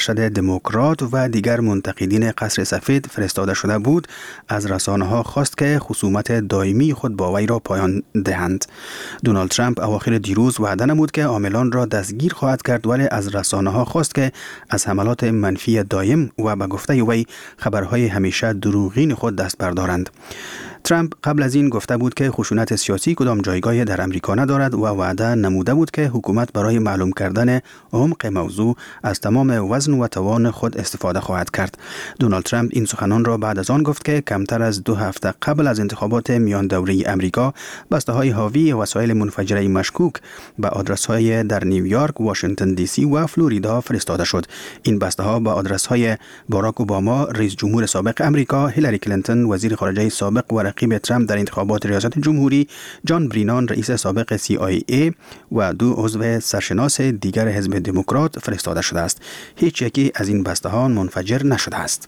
ارشد دموکرات و دیگر منتقدین قصر سفید فرستاده شده بود، از رسانه‌ها خواست که خصومت دائمی خود با وی را پایان دهند. دونالد ترامپ اواخر دیروز وعده نمود که عاملان را دستگیر خواهد کرد، ولی از رسانه‌ها خواست که از حملات منفی دائم و به گفته وی خبرهای همیشه دروغین خود دست بردارند. ترامپ قبل از این گفته بود که خشونت سیاسی کدام جایگاهی در امریکا ندارد و وعده نموده بود که حکومت برای معلوم کردن عمق موضوع از تمام وزن و توان خود استفاده خواهد کرد. دونالد ترامپ این سخنان را بعد از آن گفت که کمتر از 2 هفته قبل از انتخابات میان دوره امریکا بسته‌های حاوی وسایل منفجره مشکوک به آدرس‌های در نیویورک، واشنگتن دی سی و فلوریدا فرستاده شد. این بسته‌ها به آدرس‌های باراک اوباما، رئیس جمهور سابق امریکا، هیلاری کلینتون وزیر خارجه سابق و رقیب ترامپ در انتخابات ریاست جمهوری، جان برینان رئیس سابق CIA و 2 عضو سرشناس دیگر حزب دموکرات فرستاده شده است. هیچ یکی از این بسته‌ها منفجر نشده است.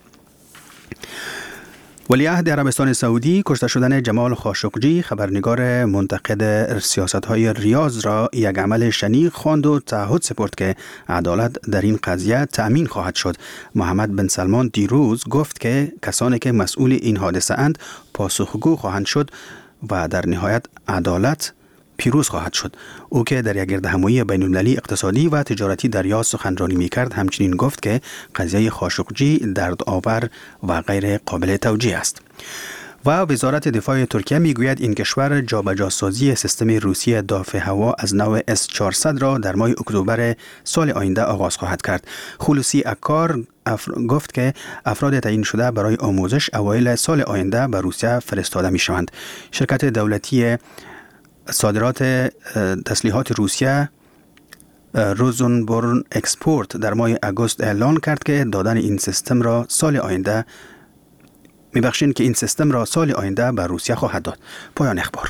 ولیعهد عربستان سعودی کشته شدن جمال خاشقجی، خبرنگار منتقد سیاست‌های ریاض، را یک عمل شنیع خواند و تعهد سپرد که عدالت در این قضیه تأمین خواهد شد. محمد بن سلمان دیروز گفت که کسانی که مسئول این حادثه اند پاسخگو خواهند شد و در نهایت عدالت پیروز خواهد شد. او که در یک گردهمایی بین‌المللی اقتصادی و تجارتی در ریاض سخنرانی می‌کرد، همچنین گفت که قضیه خاشقجی دردآور و غیر قابل توجیه است. و وزارت دفاع ترکیه میگوید این کشور جابجاسازی سیستم روسی دافع هوا از نوع S-400 را در ماه اکتبر سال آینده آغاز خواهد کرد. خلوصی اکار گفت که افراد تعیین شده برای آموزش اوایل سال آینده به روسیه فرستاده می‌شوند. شرکت دولتی صادرات تسلیحات روسیه روزنبورن اکسپورت در ماه اگست اعلان کرد که دادن این سیستم را سال آینده به روسیه خواهد داد. پایان اخبار.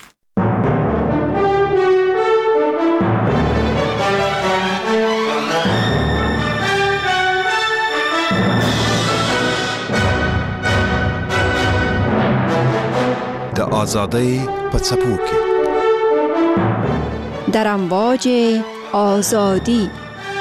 د آزادی په څپو کې در امواج آزادی.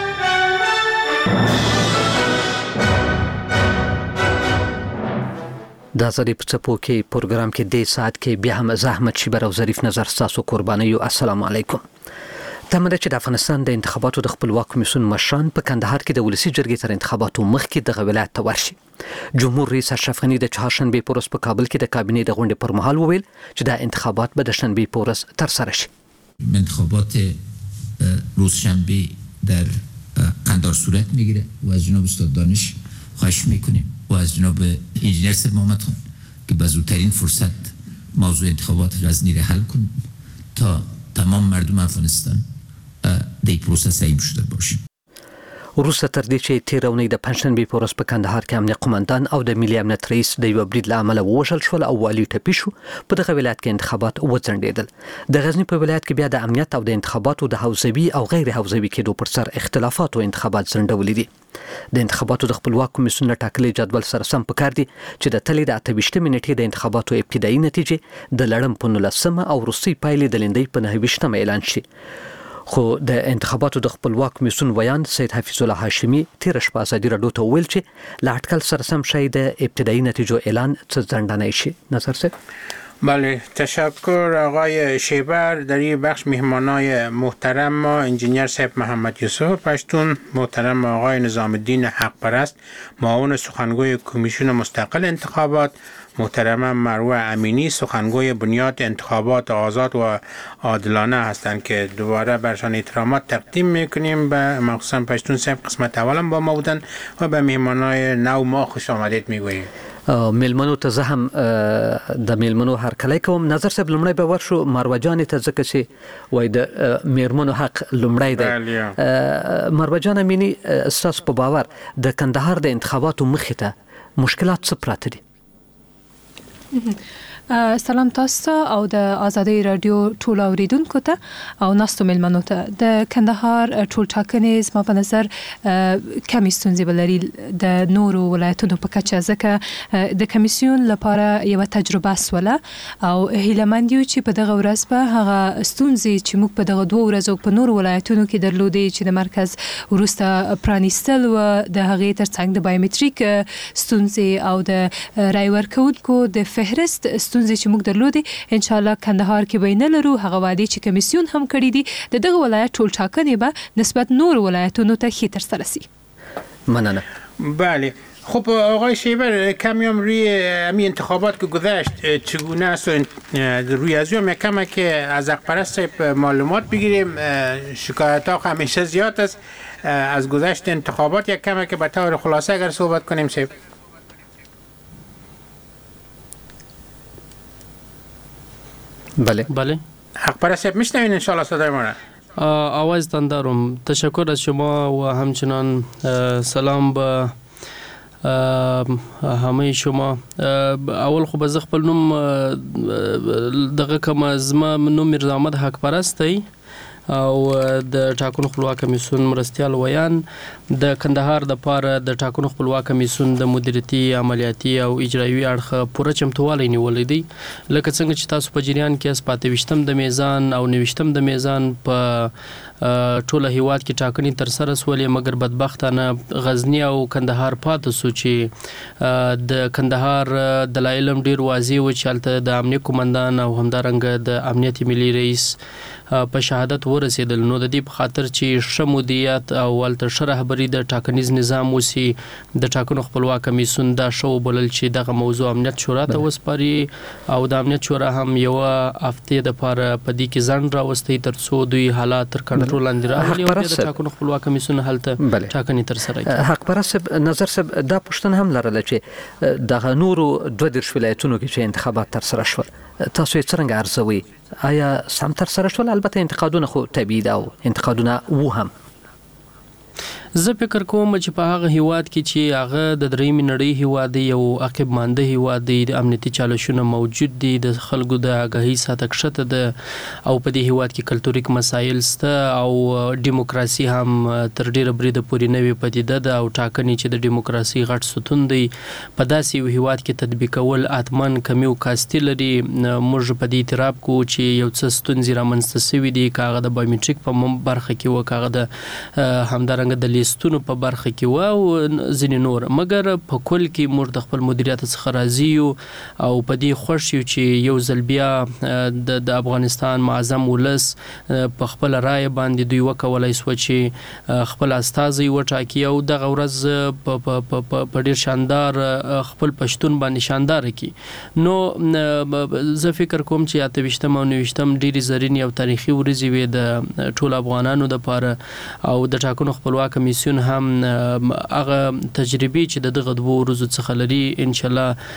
د آزادی په څپو کې پروګرام کې د ساعت کې بیا هم زحمت شیبر او ظریف نظر تاسو قرباني. السلام علیکم. تمه ده چې د افغانستان د انتخاباتو د خپلواک کمیسیون مشران په کندهار کې د ولسی جرګې تر انتخاباتو مخکې د ولایت ته ورشي. جمهور رئیس اشرف غنی د چهارشنبه په ورځ په کابل کې د کابینې د غونډې پر مهال وویل چې د انتخابات به د شنبه په ورځ تر سره شي. انتخابات روز شنبه در قندهار صورت میگیره و از جناب استاد دانش خواهش میکنیم و از جناب انجینر سید محمد خان که به زودترین فرصت موضوع انتخابات غزنی را حل کنیم تا تمام مردم افغانستان د پروسس ایم شده باشیم. وروسته تر دې چې تېره اونۍ د پنجشنبې په ورځ په کندهار کې امنیه قومندان او د ملي امنیت رئیس د یوه برید له امله ووژل شول او والي ټپي شو، په دغه ولایت کې انتخابات وځنډېدل. د غزني په ولایت کې بیا د امنیت او د انتخاباتو د حوزوي او غیر حوزوي کېدو پر سر اختلافاتو انتخابات ځنډولي دي. د انتخاباتو د خپلواک کمیسیون له ټاکلي جدول سره سم پکار دي چې د تلې د 28 نیټې د انتخاباتو ابتدایي نتیجې د لړم په 19 او وروستۍ پایلې د لیندۍ په 29 اعلان شي. خو د انتخاباتو د خپلواک کمیسیون ویان سید حفیظ الله هاشمی تیر شپه ازادي راډیو ته ویل چې له اټکل سره سم شاید د ابتدایي نتیجو اعلان څه ځنډنی شي. نظر صاحب. بله، تشکر آقای شیبر. در این بخش مهمانای محترم ما انجینیر صاحب محمد یوسف پشتون، محترم آقای نظام الدین حق پرست معاون سخنگوی کمیسیون مستقل انتخابات، محترم مروه امینی سخنگوی بنیاد انتخابات آزاد و عادلانه هستند که دوباره برشان احترامات تقدیم میکنیم. به مخصوصا پشتون صاحب قسمت اولم با ما بودن و به مهمانای نو ما خوش آمدید میگوییم. میلمنو ته زه هم د میلمنو هرکلی کوم. نظر صاحب لومړی به ورشو مروه جانې ته، ځکه چې وایي د میرمنو حق لومړی دی. مروه جان امینی، ستاسو په باور د کندهار د انتخاباتو مخې ته مشکلات څه پراته دي؟ سلام تاسو او د آزادۍ رادیو ټول اوریدونکو ته او ناستو ملمنو ته د کندهار ټول ټاکنې زما په نظر کمی ستونزې ولري د نورو ولایتونو په کچه ځکه د کمیسیون لپاره یو تجربه سوله او هیلمند یو چې په دغه ورځ به هغه ستونزې چې موږ په دغه 2 ورځو په نورو ولایتونو کې درلودې چې د مرکز ورسته پرانیستل و د هغې ترڅنګ د بایومټریک ستونزې او د رای ورکوونکو د فهرست ستونزې چې موږ درلودې ان شاء الله کندهار کې به نه لرو. هغه وعده چې کمیسیون هم کړی دي دغه ولایت ټول ټاکنې به نسبت نور ولایتونو ته ښه ترسره شي. ممنونم. بله خب آقای شیبر کمیام روی همین انتخابات که گذشت چگونه است روی از اون کمه که از حقپرست معلومات بگیریم شکایت ها همیشه زیاد است از گذشت انتخابات یک کمه که به طور خلاصه اگر صحبت کنیم شیب. بله حقپرست میشنوین ان شاء الله صدای ما را. آوازتان دارم. تشکر از شما و همچنان سلام به همه شما. اول خو به خپل نوم دغه کوم زما نوم میرزا احمد حقپرست دی او د ټاکنو خپلواک کمیسیون مرستیال ویان د کندهار د پاره د ټاکنو خپلواک کمیسیون د مدیریتي عملیاتي او اجرایي اړخ پوره چمتووالی نیولې دی لکه څنګه چې تاسو په جریان کې پاتې 20 د میزان او 90 د میزان په ټوله هیواد کې ټاکنې تر سره سولې مګر بدبختانه غزنی او کندهار پاتې سو چې د کندهار دلایل ډیر واضح و چې الته د امنیت قومندان او همدارنګ د امنیت ملي رئیس په شهادت ورسېدل نو د دې په خاطر چې شمودیت او ولته شرحبري د ټاکنیز نظام وسی د ټاکنو خپلواک کمیسیون دا شو بلل چې دغه موضوع امنیت شورا ته وسپاري او د امنیت شورا هم یو هفته د پاره په دې کې ځان راوستي تر څو دوی حالات تر کنټرول لاندې راولي او د ټاکنو خپلواک کمیسیون هلته ټاکنې تر سره کوي. حقپرست نظر صاحب دا پوښتنه هم لرله چې دغه نورو 22 ولایتونو کې چې انتخابات تر سره شول تاسو یې څنګه ارزوي؟ آیا سم تر سره شول؟ البته انتقادونه خو طبیعي ده او انتقادونه و هم زه فکر کوم چې په هغه هیواد کې چې هغه د درېمې نړۍ هیواد دی یو عقب مانده هیواد دی د امنیتي چالشونه موجود دي د خلکو د آګاهي سطح کښته ده او په دې هیواد کې کلتوریک مسایل شته او دیموکراسي هم تر ډیره بریده پورې نوې پدیده ده او ټاکنې چې د دیموکراسي غټ ستون دی په داسې یو هیواد کې تطبیقول اتمن کمی او کاستي لري. موږ په دې اعتراف کوو چې یو څه ستونزې رامنځته شوي دي کاغه د بایومټریک په برخه کې و کاغه د همدارنګه د لیستونو په برخه کې و او ځینې نور مګر په کل کې موږ د خپل مدیریت څخه راضي یو او په دې خوښ یو چې یو ځل بیا د افغانستان معظم ولس په خپل رائے باندې دوی وکولای سو چې خپل استازي وټاکي او دغه ورځ په ډیر شاندار خپل پښتون باندې شاندار کی نو زه فکر کوم چې 28 او 29 ډیری زرین او تاریخي ورځي وي د ټول افغانانو د پاره او د ټاکنو خپلواک کمیسیون هم هغه تجربه چې دغه 2 ورځو څخه لري ان شاء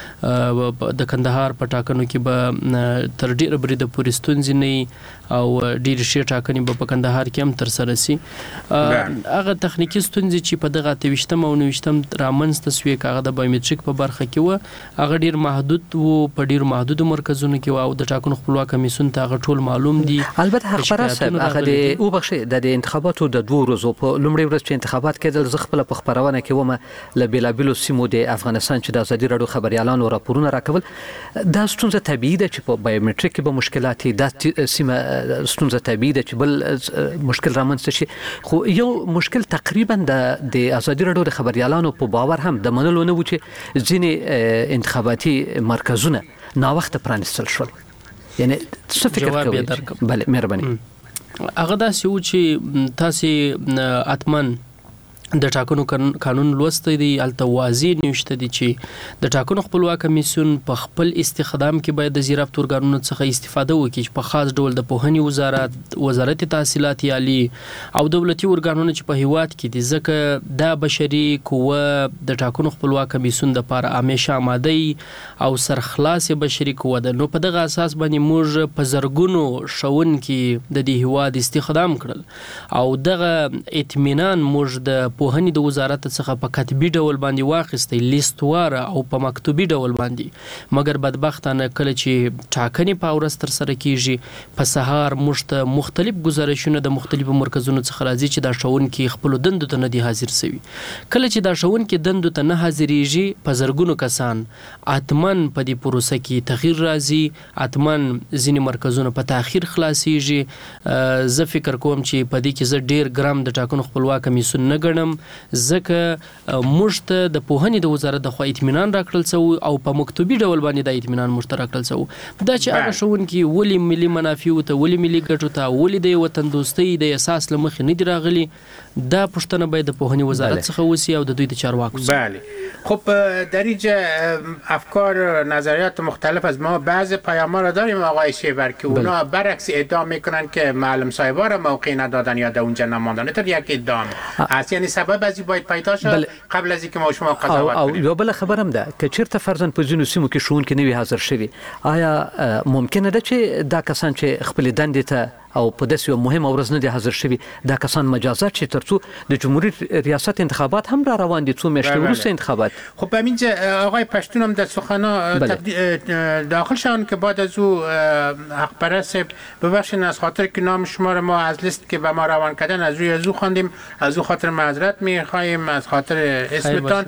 الله د کندهار په ټاکنو کې به تر ډیره بریده پورې ستونزې نه او ډیر شي ټاکنې په کندهار کې هم تر سره سي. هغه تخنیکی ستونزې چې په دغه 28 او 29 رامنځته شوې کاغه د بایومټریک په برخه کې و هغه ډیر محدود وو په ډیر محدود مرکزونو کې او د ټاکنو خپلواک کمیسیون ته هغه ټول معلوم دي. البته حقپرست هغه د او بخښه د انتخاباتو د 2 ورځو په لومړي ورځ چې انتخابات کېدل زه خپل په خبرونه کې ومه ل بیلابلو سیمو د افغانستان چې د ازادي راډیو خبريالانو راپورونه راکول دا ستونزه طبيعي ده چې په بایومټریک کې به مشکلات د سیمه ستونزه طبيعي ده چې بل مشکل رامنځته شي خو یو مشکل تقریبا د ازادي راډیو د خبريالانو په باور هم د منلو نه و چې ځینې انتخاباتي مرکزونه نا وخت پرانیستل شول. یعنی څه فکر کوئ؟ بله مهرباني. هغه داسې و چې تاسې اتمن د ټاکنو قانون لوستی دی الته واضح نوشته دي چې د ټاکنو خپلواک کمیسیون په خپل استخدام کې باید د زیرافت ارګانونو څخه استفاده وکړي چې په خاص ډول د پوهنې وزارت تحصیلات عالی او دولتي ارګانونو چې په هیواد کې دي ځکه دا بشري قوه د ټاکنو خپلواک کمیسیون د لپاره همیشه آماده او سرخلاص بشري قوه ده. نو په دغه اساس باندې موږ په زرګونو شون کې د دې هیواد استخدام کړل او دغه اطمینان موږ د پوهنې د وزارت څخه په کتبي ډول باندې واخیستې لیستواره او په مکتوبي ډول باندې، مګر بدبختانه کله چې ټاکنې په ورځ تر سره کیږي په سهار موږ ته مختلف گزارشونه د مختلفو مرکزونو څخه راځي چې دا ښوونکي خپل دندو ته نه دي حاضر شوي. کله چې دا ښوونکي دندو ته نه حاضرېږي په زرګونو کسان اتمن په دې پروسه کې تغییر راځي، اتمن ځینې مرکزونه په تاخير خلاصيږي. زه فکر کوم چې په دې کې زه ډیر ګرام د ټاکنو خپلواک کمیسیون نه ګڼم، ځکه موږ ته د پوهنې د وزارت د خوا اطمینان راکړل شوی او په مکتوبي ډول باندې د اطمینان موږ ته راکړل شوی دا چې هغه ښوونکي ولې ملي منافعو ته، ولې ملي ګټو ته، ولې د وطن دوستۍ د اساس له مخې نه دي راغلي، دا پوښتنه باید د پوهنې وزارت څخه وشي او د دوی د چارواکو څخه. بله خب در اینجا افکار نظریات مختلف از ما بعض پیام‌ها را داریم آقای شیبر که اونا برعکس ادعا میکنن که معلم صاحب‌ها را موقع ندادن یا در اونجا نماندن. اینطور یک ادعا است، یعنی سبب از این باید پیدا شد قبل از اینکه ما شما قضاوت کنیم. او بل خبرم ده که چیرته فرضاً په ځینو سیمو کې ښوونکي نه وي حاضر شوي، آیا ممکنه ده چې دا کسان چې خپل دندې ته او په داسې یو مهمه ورځ نه دي حاضر شوي دا کسان مجازات شي ترڅو د جمهوریت ریاست انتخابات هم را روان دي، 2 میاشتې وروسته انتخابات. خب همینجا آقای پشتون هم در سخنا داخل شدن که بعد از او حق پرست ببخشید از خاطر که نام شما رو ما از لیست که به ما روان کردن از روی از او خواندیم، از او خاطر معذرت میخواهیم از خاطر اسمتان.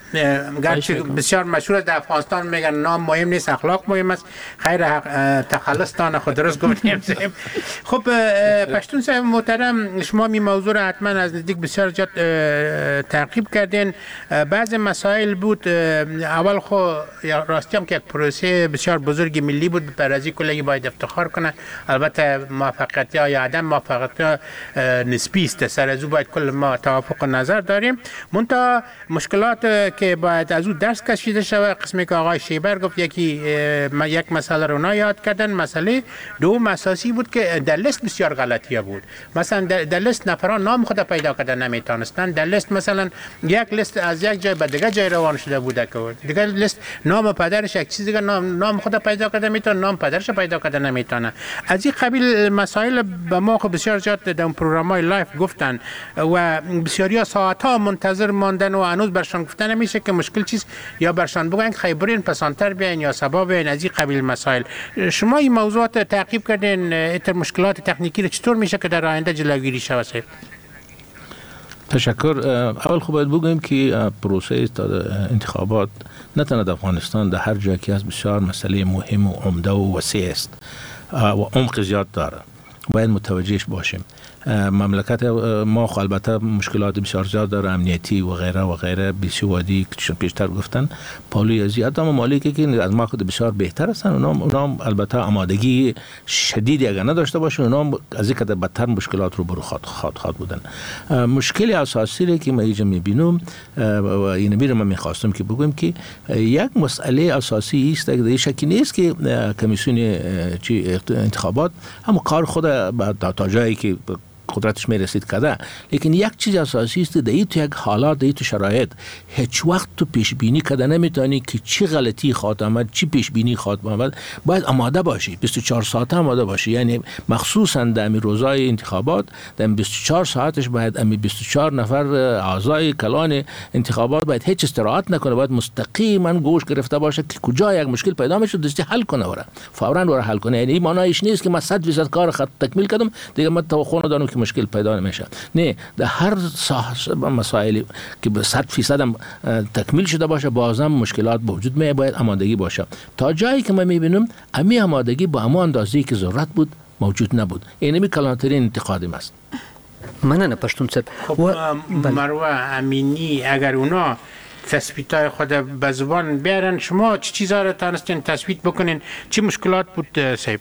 گرچه بسیار مشهور در افغانستان میگن نام مهم نیست اخلاق مهم است، خیر تخلصتان خود درست گفتیم. خب پشتون صاحب محترم، شما می موضوع را حتما از نزدیک بسیار جد تعقیب کردین. بعض مسائل بود، اول خو راستی هم که یک پروسه بسیار بزرگ ملی بود، برازی کلگی باید افتخار کنه. البته موفقیت یا عدم موفقیت نسبی است، سر از او باید کل ما توافق و نظر داریم. منتها مشکلات که باید از او درس کشیده شود، قسمی که آقای شیبر گفت یک مسئله رو اونا یاد کردن. مسئله دوم اساسی بود که در لیست بسیار غلطیه بود. مثلا در لیست نفران نام خود پیدا کردن نمیتونستن. در لیست مثلا یک لیست از یک جای به دیگه جای روان شده بوده که دیگه لیست نام پدرش یک چیز دیگه نام خود پیدا کردن میتونه، نام پدرش پیدا کردن نمیتونه. از این قبیل مسائل به ما خود بسیار زیاد در پروگرام‌های لایف گفتن و بسیاریا ساعت‌ها منتظر ماندن و هنوز برشان گفتن نمیشه که مشکل چیست، یا برشان بگن خیبرین پسانتر بیاین یا سبب بیاین. از این قبیل مسائل شما این موضوعات تعقیب کردین، ایتر مشکلات تکنیکی رو چطور میشه که در آینده جلوگیری شود؟ تشکر. اول خب باید بگویم که پروسه انتخابات نه تنها در افغانستان، در هر جایی که از بسیار مسئله مهم و عمده و وسیع است و عمق زیاد داره، باید متوجهش باشیم. مملکت ما البته مشکلات بسیار زیاد داره، امنیتی و غیره بیسوادی که پیشتر گفتن، پالوی ازیاد اما مالکی که از ما خود بسیار بهتر هستن، اونا البته آمادگی شدیدی اگر نداشته باشن اونا از اینکه بدتر مشکلات رو برو خواهد بودن. مشکل اساسی که ما اینجا میبینم و این میرم من میخواستم که بگم که یک مسئله اساسی است که شکی نیست که کمیسیون انتخابات هم کار خود تا جایی که قدرتش میرسید کرده، لیکن یک چیز اساسی است در این تو یک حالات، در این تو شرایط هیچ وقت تو پیش بینی کرده نمیتونی که چی غلطی خواهد آمد، چی پیش بینی خواهد آمد. باید آماده باشی، 24 ساعت آماده باشی. یعنی مخصوصا در روزهای انتخابات در 24 ساعتش باید 24 نفر اعضای کلان انتخابات باید هیچ استراحت نکنه، باید مستقیما گوش گرفته باشه که کجا یک مشکل پیدا میشه دستی حل کنه وره فورا وره حل کنه. یعنی این معنیش نیست که من 100% کار خط تکمیل کردم دیگه من توقع ندارم که مشکل پیدا نمیشه. نه، در هر مسائلی که به 100% هم تکمیل شده باشه بازم مشکلات وجود می باید آمادگی باشه. تا جایی که من میبینم امی آمادگی با اما اندازه‌ای که ضرورت بود موجود نبود. اینمی کلانترین انتقادم است. مننه پشتون صاحب. مروه امینی، اگر اونا تثبیت‌های خود به زبان بیارن، شما چه چیزا رو تونستین تثبیت بکنین؟ چه مشکلات بود صاحب؟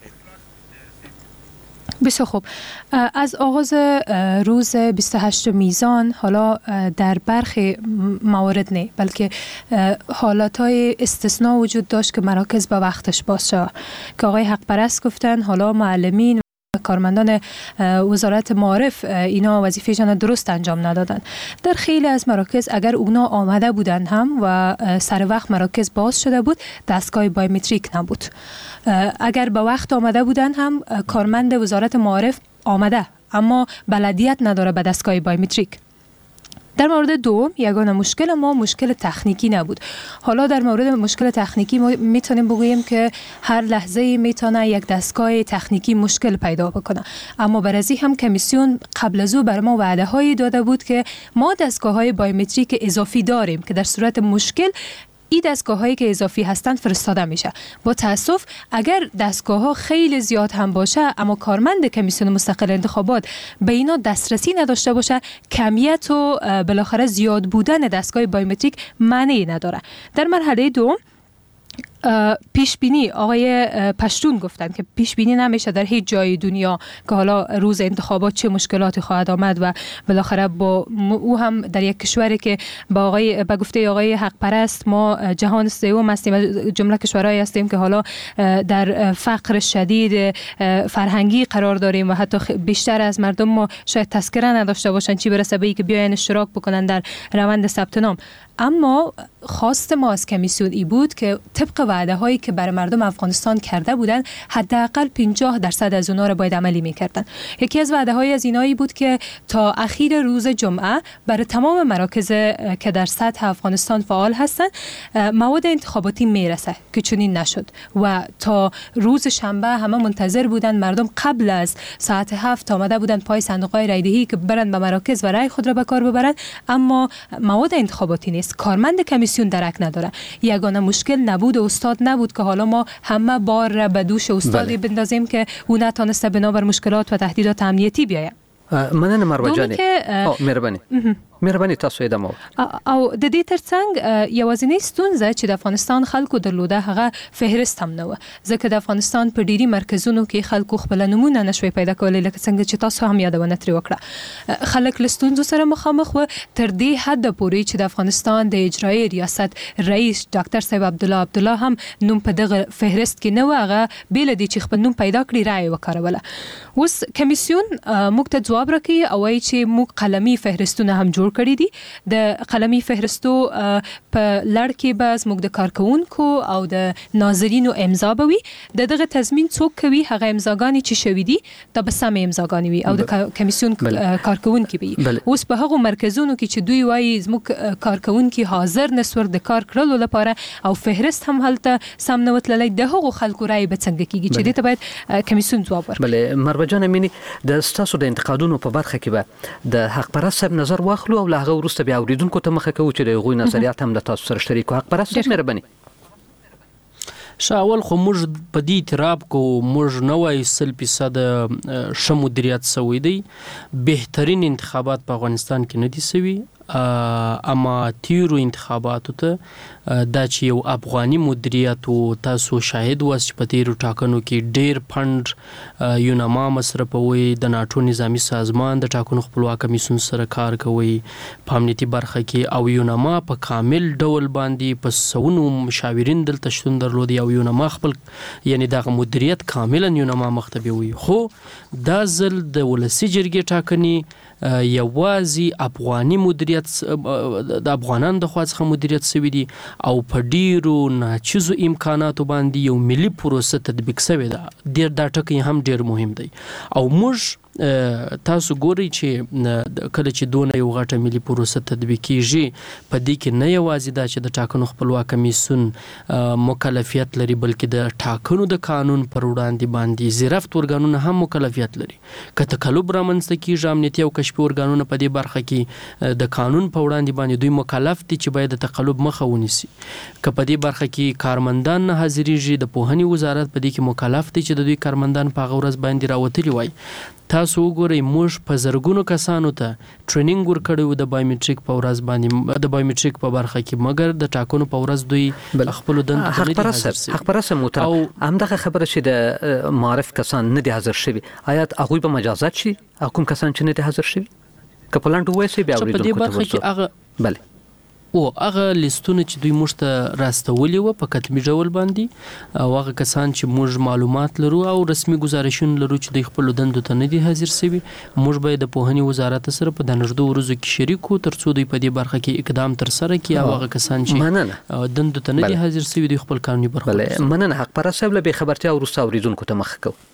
بسیار خوب. از آغاز روز 28 میزان حالا در برخی موارد نه بلکه حالاتهای استثناء وجود داشت که مراکز به وقتش باز شد که آقای حق پرست گفتن حالا معلمین کارمندان وزارت معارف اینا وظیفه‌شان درست انجام ندادن. در خیلی از مراکز اگر اونا آمده بودن هم و سر وقت مراکز باز شده بود دستگاه بایومتریک نبود. اگر به وقت آمده بودن هم کارمند وزارت معارف آمده اما بلدیت نداره به دستگاه بایومتریک. در مورد دوم یگانه مشکل ما مشکل تکنیکی نبود. حالا در مورد مشکل تکنیکی ما میتونیم بگوییم که هر لحظه میتونه یک دستگاه تکنیکی مشکل پیدا بکنه، اما برای هم کمیسیون قبل از او بر ما وعده هایی داده بود که ما دستگاه های بایومتریک اضافی داریم که در صورت مشکل این دستگاه هایی که اضافی هستند فرستاده میشه. با تاسف اگر دستگاه ها خیلی زیاد هم باشه اما کارمند کمیسیون مستقل انتخابات به اینا دسترسی نداشته باشه، کمیت و بالاخره زیاد بودن دستگاه بایومتریک معنی نداره. در مرحله دوم پیش بینی آقای پشتون گفتن که پیش بینی نمیشه در هیچ جای دنیا که حالا روز انتخابات چه مشکلاتی خواهد آمد و بالاخره با او هم در یک کشوری که با گفته آقای حق پرست ما جهان سوم هستیم، جمله کشورهایی هستیم که حالا در فقر شدید فرهنگی قرار داریم و حتی بیشتر از مردم ما شاید تذکره نداشته باشن، چی برسه به اینکه بیاین اشتراک بکنن در روند ثبت نام. اما خواست ما از کمیسیون ای بود که طبق وعده هایی که برای مردم افغانستان کرده بودن حداقل 50% از اونها را باید عملی میکردن. یکی از وعده های از اینایی بود که تا اخیر روز جمعه برای تمام مراکز که در سطح افغانستان فعال هستن مواد انتخاباتی میرسه که چنین نشد و تا روز شنبه همه منتظر بودن مردم قبل از ساعت 7 آمده بودن پای صندوق‌های رایدهی که برن به مراکز و رای خود را به کار ببرن، اما مواد انتخاباتی نیست. کارمند کمیسیون درک نداره. یگانه مشکل نبود استاد نبود که حالا ما همه بار را به دوش استادی بندازیم که اون نتونسته بنابر مشکلات و تهدیدات امنیتی بیاید. مننه مروه جان. مهرباني تاسو ادامه او د دې ترڅنګ یوازینی ستونزه چې د افغانستان خلکو درلوده هغه فهرست هم نه و، ځکه د افغانستان په ډیری مرکزونو کې خلکو خپل نمونه نشوي پیدا کولای، لکه څنګه چې تاسو هم یادونه ترې وکړه. خلک له ستونزو سره مخامخ و تر دې حد پورې چې د افغانستان د اجرایی ریاست رئیس ډاکټر صاحب عبدالله هم نوم په دغه فهرست کې نه و، هغه بیل دي چې خپل نوم پیدا کړي رائے وکړوله. اوس کمیسیون موږ ته جواب راکړي او وايي چې موږ قلمي فهرستونه هم جوړ کړی دي. د قلمي فهرستو په لړ کې به زموږ د کارکونکو او د ناظرینو امضا به وي. دغه تضمین څوک کوي؟ هغه امضاګانې چې شوي دي دا به سمې امضاګانې وي او د کمیسیون کارکونکي به وي. اوس په هغو مرکزونو کې چې دوی وایي زموږ کارکونکي حاضر نسور د کار کړلو لپاره او فهرست هم هلته سم نه وتللی، د هغو خلکو رایې به څنګه کیږي چې دې ته باید کمیسیون جواب ورکړي. بله مروه جان امینی، د ستاسو د انتقادونو په برخه کې به د حق پرست صاحب نظر واخلو او له هغه وروسته بیا اوریدونکو ته مخه کوو چې د هغوی نظریات هم له تاسو سره شریک کړو. حق پرست صاحب مهرباني. اول خو موږ په دې اعتراف کوو موږ نه وایو 100% ښه مدیریت سوی دی. بهترین انتخابات په افغانستان کې نه دي سوي، اما تیرو انتخاباتو ته دا چې یو افغاني مدیریت او تاسو شاهد واست چې په تیرو ټاکنو کې ډیر فند یونما مصرفوي، د ناټو نظامی سازمان د ټاکنو خپلواک کمیسیون سره کار کوي په امنیتي برخه کې، او یونما په کامل ډول باندې په سونو مشاورین دلته شتون درلودي او یونما خپل یعنی دغه مدیریت کاملا یونما مختبي وي. خو دا ځل د ولسی جرګې ټاکنې یوازې افغاني مدیریت د افغانانو د خوا څخه مدیریت سوي دي او په ډیرو ناچیزو امکاناتو باندې یو ملي پروسه تطبیق سوی ده. دا ټکی هم ډیر مهم دی او موږ تاسو ګورئ چې کله چې دونه یو غټه ملي پروسه تطبیق کیږي په دې کې نه یوازې دا چې د ټاکنو خپلواک کمیسیون مکلفیت لري بلکې د ټاکنو د قانون پر وړاندې باندې زیرفت ارګانونه هم مکلفیت لري. که تقلب رامنځته کیږي امنیتي او کشفي ارګانونه په دې برخه کې د قانون په وړاندې باندې دوی مکلف دي چې باید د تقلب مخه ونیسي. که په دې برخه کې کارمندان نه حاضریږي د پوهنې وزارت په دې کې مکلف دی چې د دوی کارمندان په هغه ورځ باندې راوتلي وای. تاسو وګورئ موږ په زرګونو کسانو ته ټریننګ ورکړو د بایومټریک په ورځ باندې د بایومټریک په برخه کې، مګر د ټاکنو په ورځ دوی خپل دند ته نه حاضر شي. حق پرست محترم، همدغه خبره چې د معرف کسان نه دي حاضر شوي، آیا هغوی به مجازات شي؟ کوم کسان چې نه دي حاضر شوي که په لاندې وایي بیا اوریدونکو ته ورسو. بله او هغه لیستونه چې دوی موږ ته راستولي وو په کتبي ډول باندې او هغه کسان چې موږ معلومات لرو او رسمي گزارشونه لرو چې دوی خپل دندو ته نه دي حاضر شوي، موږ به د پوهنې وزارت سره په دنړدو ورځو کې شریکو ترڅو دوی په دې برخه کې اقدام تر سره کړي او هغه کسان چې دندو ته نه دي حاضر شوي دوی خپل قانوني برخه. بله مننه حق پرست صاحب، له بې خبرتیا وروسته اوریدونکو ته مخه کوو.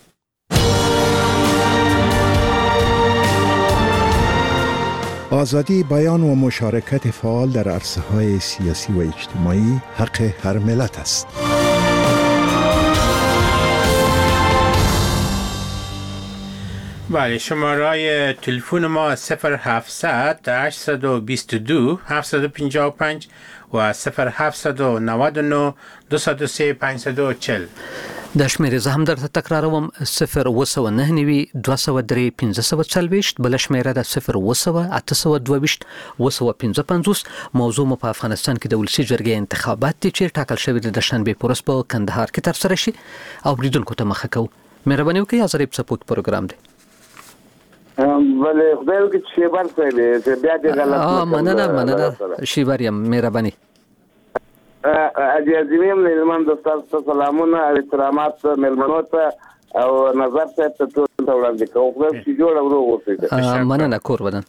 آزادی بیان و مشارکت فعال در عرصه‌های سیاسی و اجتماعی حق هر ملت است. بله، شماره تلفن ما 0700 822 755 و 0799 203 540. د شمېرې زه هم درته تکراروم 029 203 540 بل شمېره ده 0 822 255. موضوع مو په افغانستان کې د ولسي جرګې انتخابات دي چې ټاکل شوی د شنبه په ورځ په کندهار کې ترسره شي او بریدونکو ته مخه کوو. مهرباني وکړئ ازریب سپورت پروګرام دی. بله خدای وکړي چې شیبر صاحب چې بیا دې غلط مننه شیبر یم مهرباني. عزیزیم ملمن دوستان سلامونه او احترامات ملمنو ته او نظر صاحب ته ټول وړاندې کوم. خدای چې جوړ او روغ اوسئ. مننه کور بدن.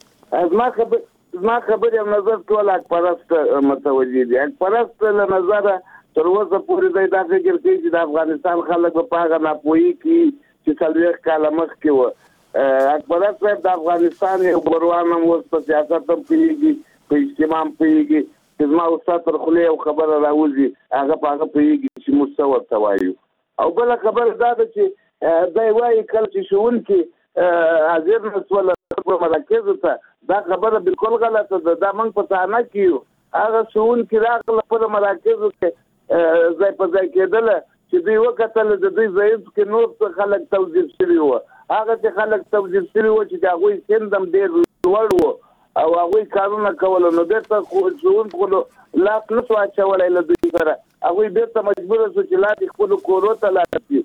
زما خبر یم نظر ټول اکپرست متوجي دي. اکپرست له نظر تر اوسه پورې دا فکر کوي چې د افغانستان خلک په هغه ناپوهي کې چې څلوېښت کاله مخکې و. اکبرست صاحب د افغانستان یو بروان هم اوس په سیاست هم پوهېږي، په اجتماع هم پوهېږي چې زما استاد تر خولې یو خبره راوځي هغه په هغه پوهېږي چې موږ څه ورته وایو. او بله خبره دا ده چې دی وایي کله چې ښوونکي حاضر نه شول په مراکزو ته، دا خبره بالکل غلطه ده. دا موږ په صحنه کې یو، هغه ښوونکي راغله په مراکزو کې ځای په ځای کېدله چې دوی وکتل د دوی ځایونو کې نور خلک توظیف شوي وو. هغه چې خلک توظیف شوي وو چې د هغوی سند هم ډېر لوړ وو او هغوی کارونه کول، نو بیرته ښوونکو لاس نه شو اچولی له دوی سره. هغوی بیرته مجبوره شو چې لاندې خپلو کورو ته لاړ شي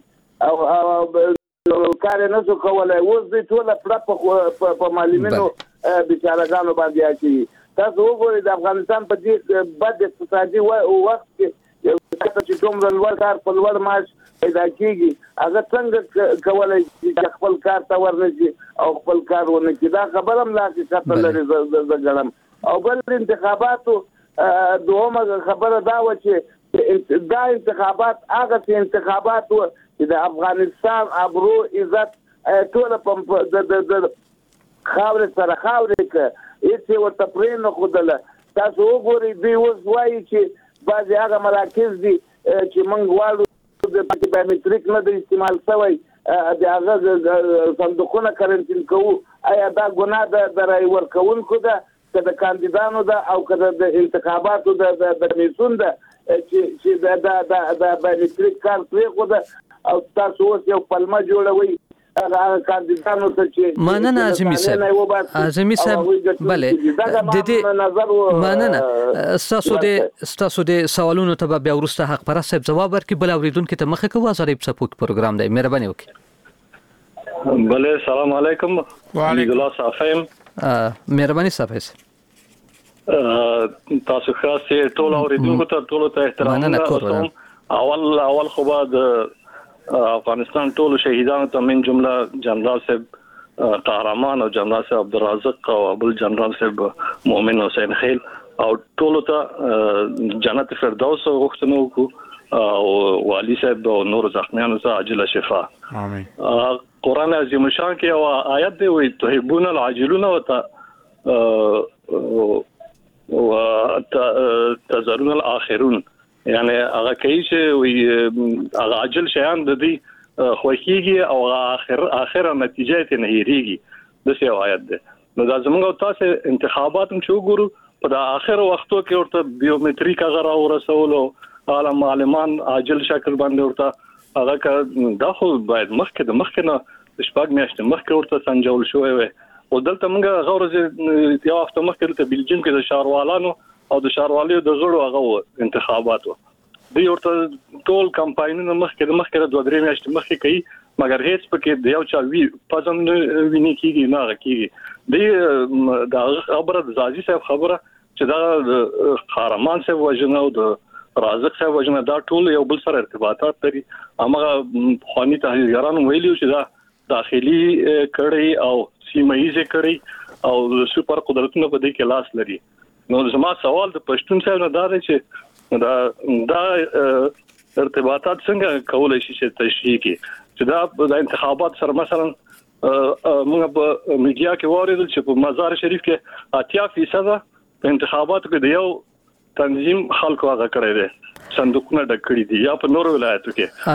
او کار یې نه شو کولی. اوس دوی ټوله پړه په معلمینو بیچارهګانو باندې اچوي. تاسو وګورئ د افغانستان په دې بد اقتصادي وخت کې چې دومره لوړ کار په لوړ معاش پیدا کېږي، هغه څنګه کولی چې خپل کار ته ورنشي او خپل کار ونه کړي. دا خبره هم لا حقیقت لري زه ګڼم. او بل انتخاباتو دومره خبره دا وه چې دا انتخابات هغه انتخابات وه چې د افغانستان ابرو عزت ټوله د خاورې سره خاورې که هېڅ یې ورته پرې نه ښودله. تاسو وګورئ دوی اوس وایي چې بعضې هغه مراکز دي چې موږ غواړو د بایومټریک نه د استعمال شوی د هغه صندوقونه کرنټین کوو. آیا دا ګناه ده د رای ورکوونکو ده که د کاندیدانو ده او که د انتخاباتو د کمیسیون ده چې د بایومټریک کار پرېښوده او تاسو اوس یو پلمه جوړوئ کاندیدانو ته چې مننه اعظمي صاحب. بله د دې مننه ستاسو د سوالونو ته بیا وروسته حق پرست صاحب جواب ورکړي. بل اوریدونکو ته مخه کوو. ازریب سپورت پروګرام دی. مهرباني وکړئ. بله سلام علیکم. وعلیکم الله صافیم. مهرباني صاحب تاسو خاص ټول اوریدونکو ته ټول ته احترام. اول خو بعد افغانستان ټول شهیدانو ته من جمله جنرال صاحب قهرمان او جنرال صاحب عبدالرازق او ابو جنرال صاحب مؤمن حسین خیل او ټول ته جنت فردوس غوښتنه وکړو او والي صاحب او نور زخمیانو ته عاجله شفا. امين. قرآن عظیم شان کې یو آیت دی وایي تحبون العاجلون وتذرون الاخرون، یعنی هغه کوي چې هغه عاجل شیان د دې خوښيږي او اخر نتیجه ته نه هېریږي. د څه آیت ده. نو دا زموږ تاسو انتخابات هم چې وګورو په د اخر وختو کې ورته بیومټریک هغه راورسولو عالم معلمان عاجل شکل باندې ورته هغه دا خو باید مخکې نه شپږ میاشتې مخکې ورته سنجول شوی وي. او دلته موږ غوړ یو هفته مخکې ته بلجیم کې د شاروالانو او د شاروالیو د غړو هغه انتخاباتو دوی ورته ټول کمپاینونه مخکې د 2-3 میاشتې مخکې کوي، مګر هیڅ پکې د یو چا پزم ویني کیږي نه کیږي. دا خبره د زازي صاحب خبره چې دا قهرمان صاحب وجنه او د رازق صاحب وجنه دا ټول یو بل سره ارتباطات لري. هغه خواني تحلیلګران ویلي چې دا داخلي کړي او سیمایي کړي او سپر قدرتونه په دې کې لاس لري. نو زما سوال د پښتون صاحب نه دا دی چې دا ارتباطات څنګه کولای شي چې تشریح کی چې دا د انتخابات سره مثلا موږ په میډیا کې واردل چې په مزار شریف کې 80% په انتخاباتو کې د یو تنظیم خلکو هغه کړی دی صندوقونه ډک کړي دي یا په نورو ولایتو کې.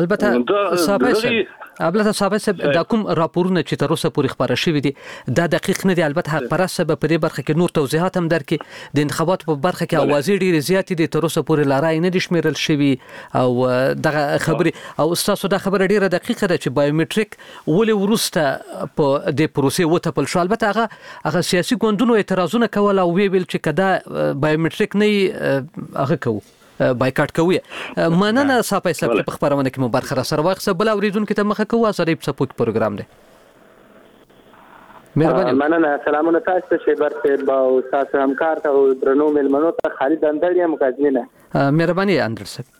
البته صاحب دا کوم راپورونه چې تر اوسه پورې خبره شوې دي دا دقیق نه دي. البته حق پرست سبب په دې برخه کې نور توضیحات هم درکې د انتخاباتو په برخه کې اوازې ډېرې زیاتې دي تر اوسه پورې لارای نه دي شمیرل شوی او دغه خبرې او تاسو دا خبره ډېره دقیقه ده چې بایومټریک ولې ورسته په د پروسې وټپل شو. البته هغه سیاسي ګوندونو اعتراضونه کول او ویل چې کدا بایومټریک نه هغه کوي بایکاټ کوي. مننه صاحب په خبرونه کې مو برخه را سره واخصه بل اوریدونکو ته مخه کوه ازادي په سپوک پروګرام دی. مهرباني. مننه. سلامونه تاسو ته شیبر ته او تاسو همکار ته او درنو ملمنو ته خالد اندړ یم غزنینه. مهرباني اندړ صاحب.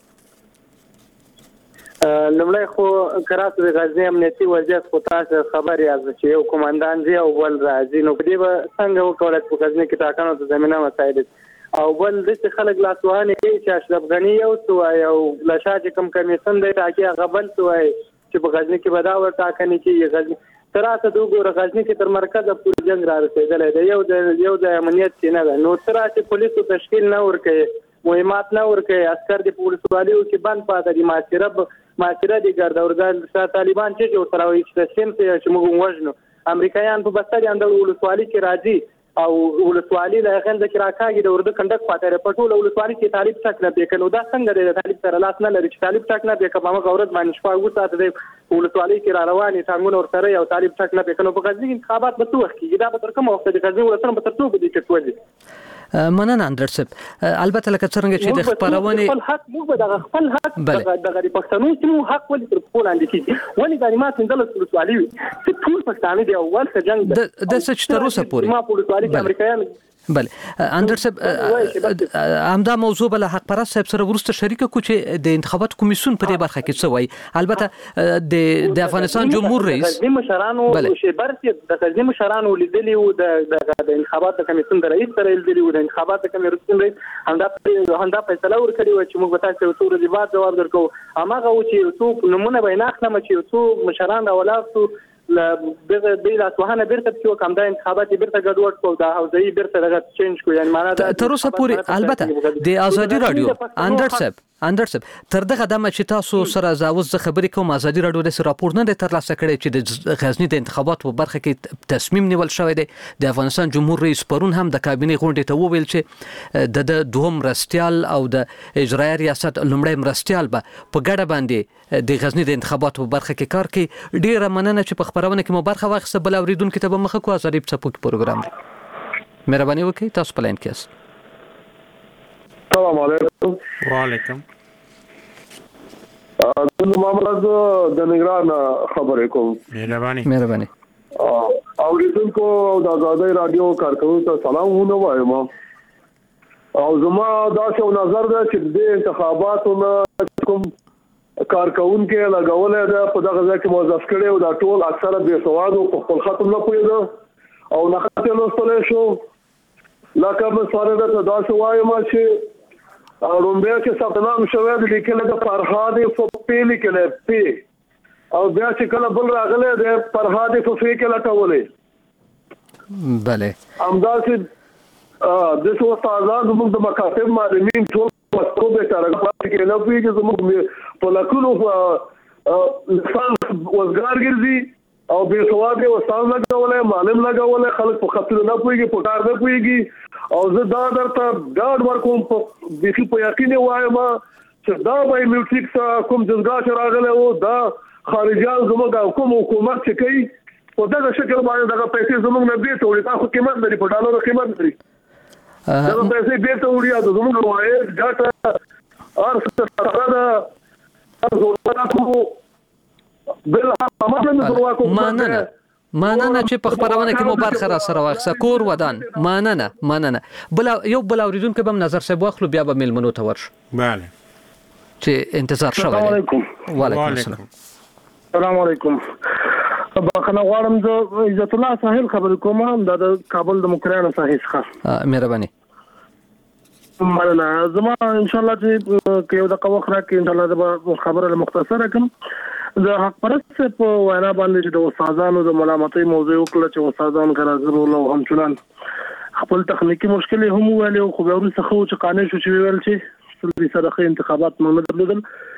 لمړی خو کراچۍ د غزنی امنیتي وضعیت خو تاسو خبر یاست چې یو کمانډان دی او ول راځي نو په دې به څنګه وکولای په غزنی کې ټاکنو ته زمينه مسایل او بل د خلک لاسوهانه کوي چې اشرف غنی یو تو او لشاج کم کمیشن دی راکې هغه بل تو چې په غزنی کې بداور ټاکنې کې غزنی تراته دوه غزنی کې تر مرکزه پورې جنگ را رسیدلې دی یو د امنیت کې نه نو تراته پولیسو تشکیل نه ورکړي مهمات نه ورکړي عسكر د پولیسوالو کې بند پاتې دي ماچره دي ګرځورګان طالبان چې جوړ تراوي چې سیم چې موږ وژنو امریکایان په بستر اندر ولسوالي کې راځي او ولسوالي له غنځ کې راکاږي د ورده کندک پاتره پټول ولسوالي کې طالب تک نه بیکنو دا څنګه د طالب سره لاس نه لري چې طالب تک نه بیکه ما غورت باندې شپه وساته د ولسوالي کې را رواني څنګه ور سره یو طالب تک نه بیکنو په غزنی انتخابات به توخ کیږي دا به تر کومه وخت د غزنی ولسمه به تر څو به دي کېږي. مننه اندر صاحب. البته لکه څنګه چې د خبرونه خپل حق موږ د خپل حق د غریب پښتنو چې حق ولې تر خپل اندې کیږي ولې د ما څنګه ولسوالي چې ټول پښتانه دی اول څه جنگ د سچ تر اوسه پورې ما په ولسوالي کې امریکایان بله اندر صاحب همدا موضوع بل حق پرست صاحب سره ورسته شریک کو چې د انتخابات کمیسیون په دې برخه کې څه وایي. البته د افغانستان جمهور رئیس د مشرانو شیبر چې د مشرانو لیدلی او د انتخابات کمیسیون د رئیس سره لیدلی او د انتخابات کمیسیون رئیس همدا فیصله ورکړي و چې موږ به تاسو ته ورځ جواب درکو اماغه و چې څو نمونه بیناخنه چې څو مشران راولاسو دغه د لاسوهانه بیرته چې کوم د انتخابات بیرته ګډوډ کو دا او د بیرته دغه چینج کو یعنی معنا دا تر اوسه پورې البته د ازادي رادیو اندر صاحب تر دغه دمه چې تاسو سره زاوز خبرې کوم ازادي رادیو د راپور نه تر لاسه کړی چې د غزنی د انتخابات په برخه کې تصمیم نیول شوی دی. د افغانستان جمهور رئیس پرون هم د کابینې غونډې ته وویل چې د دوهم مرستيال او د اجرایي ریاست لومړی مرستيال به په ګډه باندې د غزنی د انتخاباتو په برخه کې کار کوي. ډیره مننه چې په خبرونه کې مو برخه واخیسته. بل اوریدونکو ته به مخه کو ازادي په سپوک پروګرام دی. مهرباني وکړئ تاسو په لاین کې یاست. السلام علیکم. وعلیکم. محمد د نگران خبرې کوم. مهرباني. اوریدونکو د آزادۍ رادیو کارکونکو ته سلامونه وایم. او زما دا څو نظر ده چې د انتخاباتو کوم کارکونکو لګولې ده په دغه ځای کې موظف کړي او دا ټول اکثره بې سوادو په خپل ختم نه پوهېده او نه خاطر لوستلی شو لکه مثلا دا څه وایم چې رومبیا چې ثبت نام شوی د لیکل د فرهاد فپی لیکل پی او بیا چې کله بل راغله د فرهاد فپی کې لټولې بله امدا چې د څو استادان موږ د مکاتب معلمین ټول په به ترغه کې نه پیږي زموږ په لکونو انسان وزګار ګرځي او به سواد او استاد لګولې معلم لګولې خلک په خپل نه پیږي په کار نه پیږي او زه دا درته ګاډ ورکوم په بيخي په یقین وایم چې دا به میوټیکس کوم جزګا چې راغله او دا خارجيان زموږ کوم حکومت چې کوي په دغه شکل باندې دغه پیسې زموږ نه دی ټول تاسو قیمت لري په ډالر قیمت لري دغه پیسې بیرته وړي د زموږ وایي ډاټا ارسته سره دا زوراتو بل مننه چې په خبرونه کې مو برخه را سره واخصه کور ودان. مننه بل اوریدونکو به نظر سه واخلو بیا به ملمنو ته ورش. بله چې انتظار شوی. وعلیکم السلام. السلام علیکم. بخنه غواړم د عزت الله ساحل خبر کوم د کابل د مکرانه ساحل ښه مهرباني. مننه. زما ان شاء الله چې یو د قوخره کې ان شاء الله د خبره مختصره کوم د حق پرست په وینا باندې د استادانو د ملامتۍ موضوع وکړه چې استادان ګرځول او همچنان خپل تخنیکی مشکل هم ویل او خو به ورسره خو چې قانون شو چې ویل چې د سره انتخابات نه درلودل.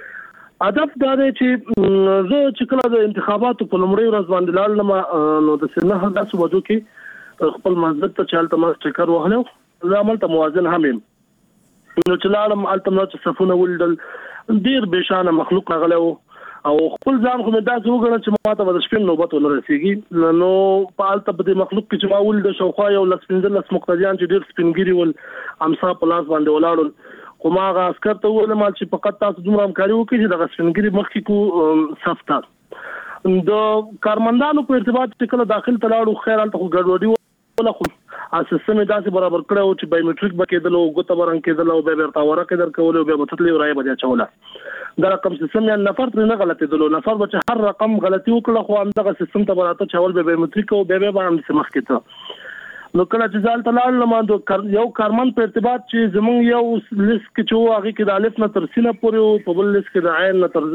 هدف دا دی چې زه چې کله د انتخاباتو په لومړۍ ورځ باندې لاړم نو د سنه داسې وجو کې خپل منځ ته چالت ما چکر وهلو زه عمل ته موازن هم یم نو چې لاړم الته چې صفونه ولدل ډیر بشانه مخلوق غلو او خپل ځان خو مې داسې وګڼل چې ما ته د شپې نوبت ونه رسیږي نو په الته په دې مخلوق کې چې ما ولد شوخوا یو لسپینځل مقتدیان چې ډیر سپینګری ول امسا په لاس باندې ولاړل خو ما هغه عسكر ته وویل چې فقط تاسو دومره همکاري وکړئ چې دغه سپینګري مخکې کو صف ته د کارمندانو په ارتباط چې کله داخل ته لاړو خیر هلته خو ګډوډي وله خو سیستم یې داسې برابر کړی و چې بایومټریک به کېدل او ګوته به رنګ کېدل او بیا به ورته ورقې درکولې او بیا به تتلې او رایه به دې اچوله دا رقم سیستم یا نفر ترې نه غلطېدلو نفر به چې هر رقم غلطي وکړه خو همدغه سیستم ته به راته چول به بایومټریک او بیا به همداسې مخکې ته نو کله چې ځال ته لاړم یو کارمن په ارتباط چې زمونږ یو لیست کې چې و هغې کې د الف نه تر سینه پورې و په بل لیست کې د عین نه تر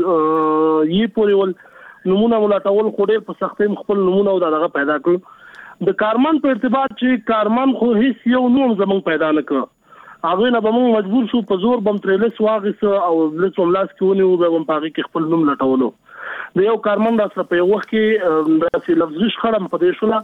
یې پورې ول نمونه ملاټول خو ډېر په سختۍ خپل نمونه او دغه پیدا کړو د کارمن په ارتباط چې کارمن خو هیڅ یو نوم زمونږ پیدا نه کړ هغې نه به مونږ مجبور شو په زور به م ترې لیست واخیسته او لیست به م لاس کې ونیو بیا به م په هغې کې خپل نوم لټولو د یو کارمن را سره په یو وخت کې داسې لفظي شخړه م په دې شوله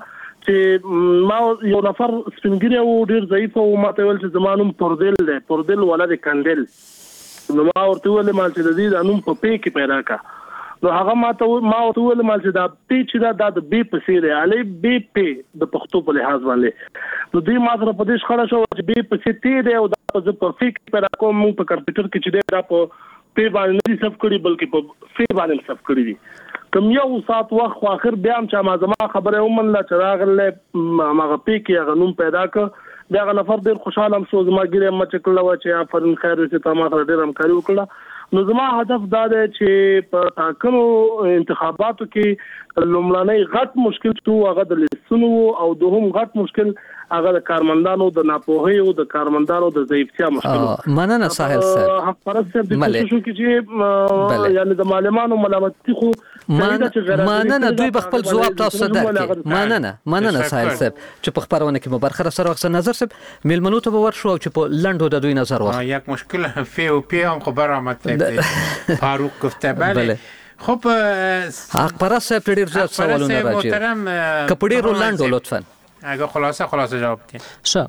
چې ما یو نفر سپینګری او ډیر ضعیف او ما ته ویل چې زما نوم پردل دی پردل ولد کندل نو ما ورته ویل چې د دې نوم په پی کې پیدا کا نو هغه ما ورته ویل چې دا پی چې دا د بی په څیر دی علي بی پی د پښتو په لحاظ باندې نو دوی ما سره په دې شخړه شو چې بی په څیر تی دی او دا په فیک پیدا کوم په کمپیوټر کې چې دا په پی باندې نه صف کړی بلکې په فی باندې صف کړی دي کوم یو سات وخت خو اخر بیا هم چې ما زما خبره ومنله چې راغله ماغه پی کې هغه نوم پیدا کړ بیا هغه نفر ډېر خوشحاله هم شو زما ګیرې مچ کړله وه چې آفرین خیر وي چې تا ما سره ډېر همکاري وکړله نو زما هدف دا دی چې په ټاکنو انتخاباتو کې لومړنی غټ مشکل چې و هغه د لیستونو او دوهم غټ مشکل هغه د کارمندانو د ناپوهۍ او د کارمندانو د ضعیفتیا مشکل مننه ساحل صاحب حق پرست صاحب د کوشش کې چې یعنی د معلمانو ملامتي خو مننه دوی به خپل ځواب تاسو درکړي مننه ساحل صاحب چې په خبرونه کې مبارخه سره وخت نظر صاحب میلمنو ته به ورشو چې په لندو د دوی نظر واخلي یک مشکل فی او پی هم خبر آمد فاروق گفته بله خب حق پرست صاحب ډیر زیات سوالونه راځي کپډې رو لندو لطفا اگه خلاصه جواب بدین شه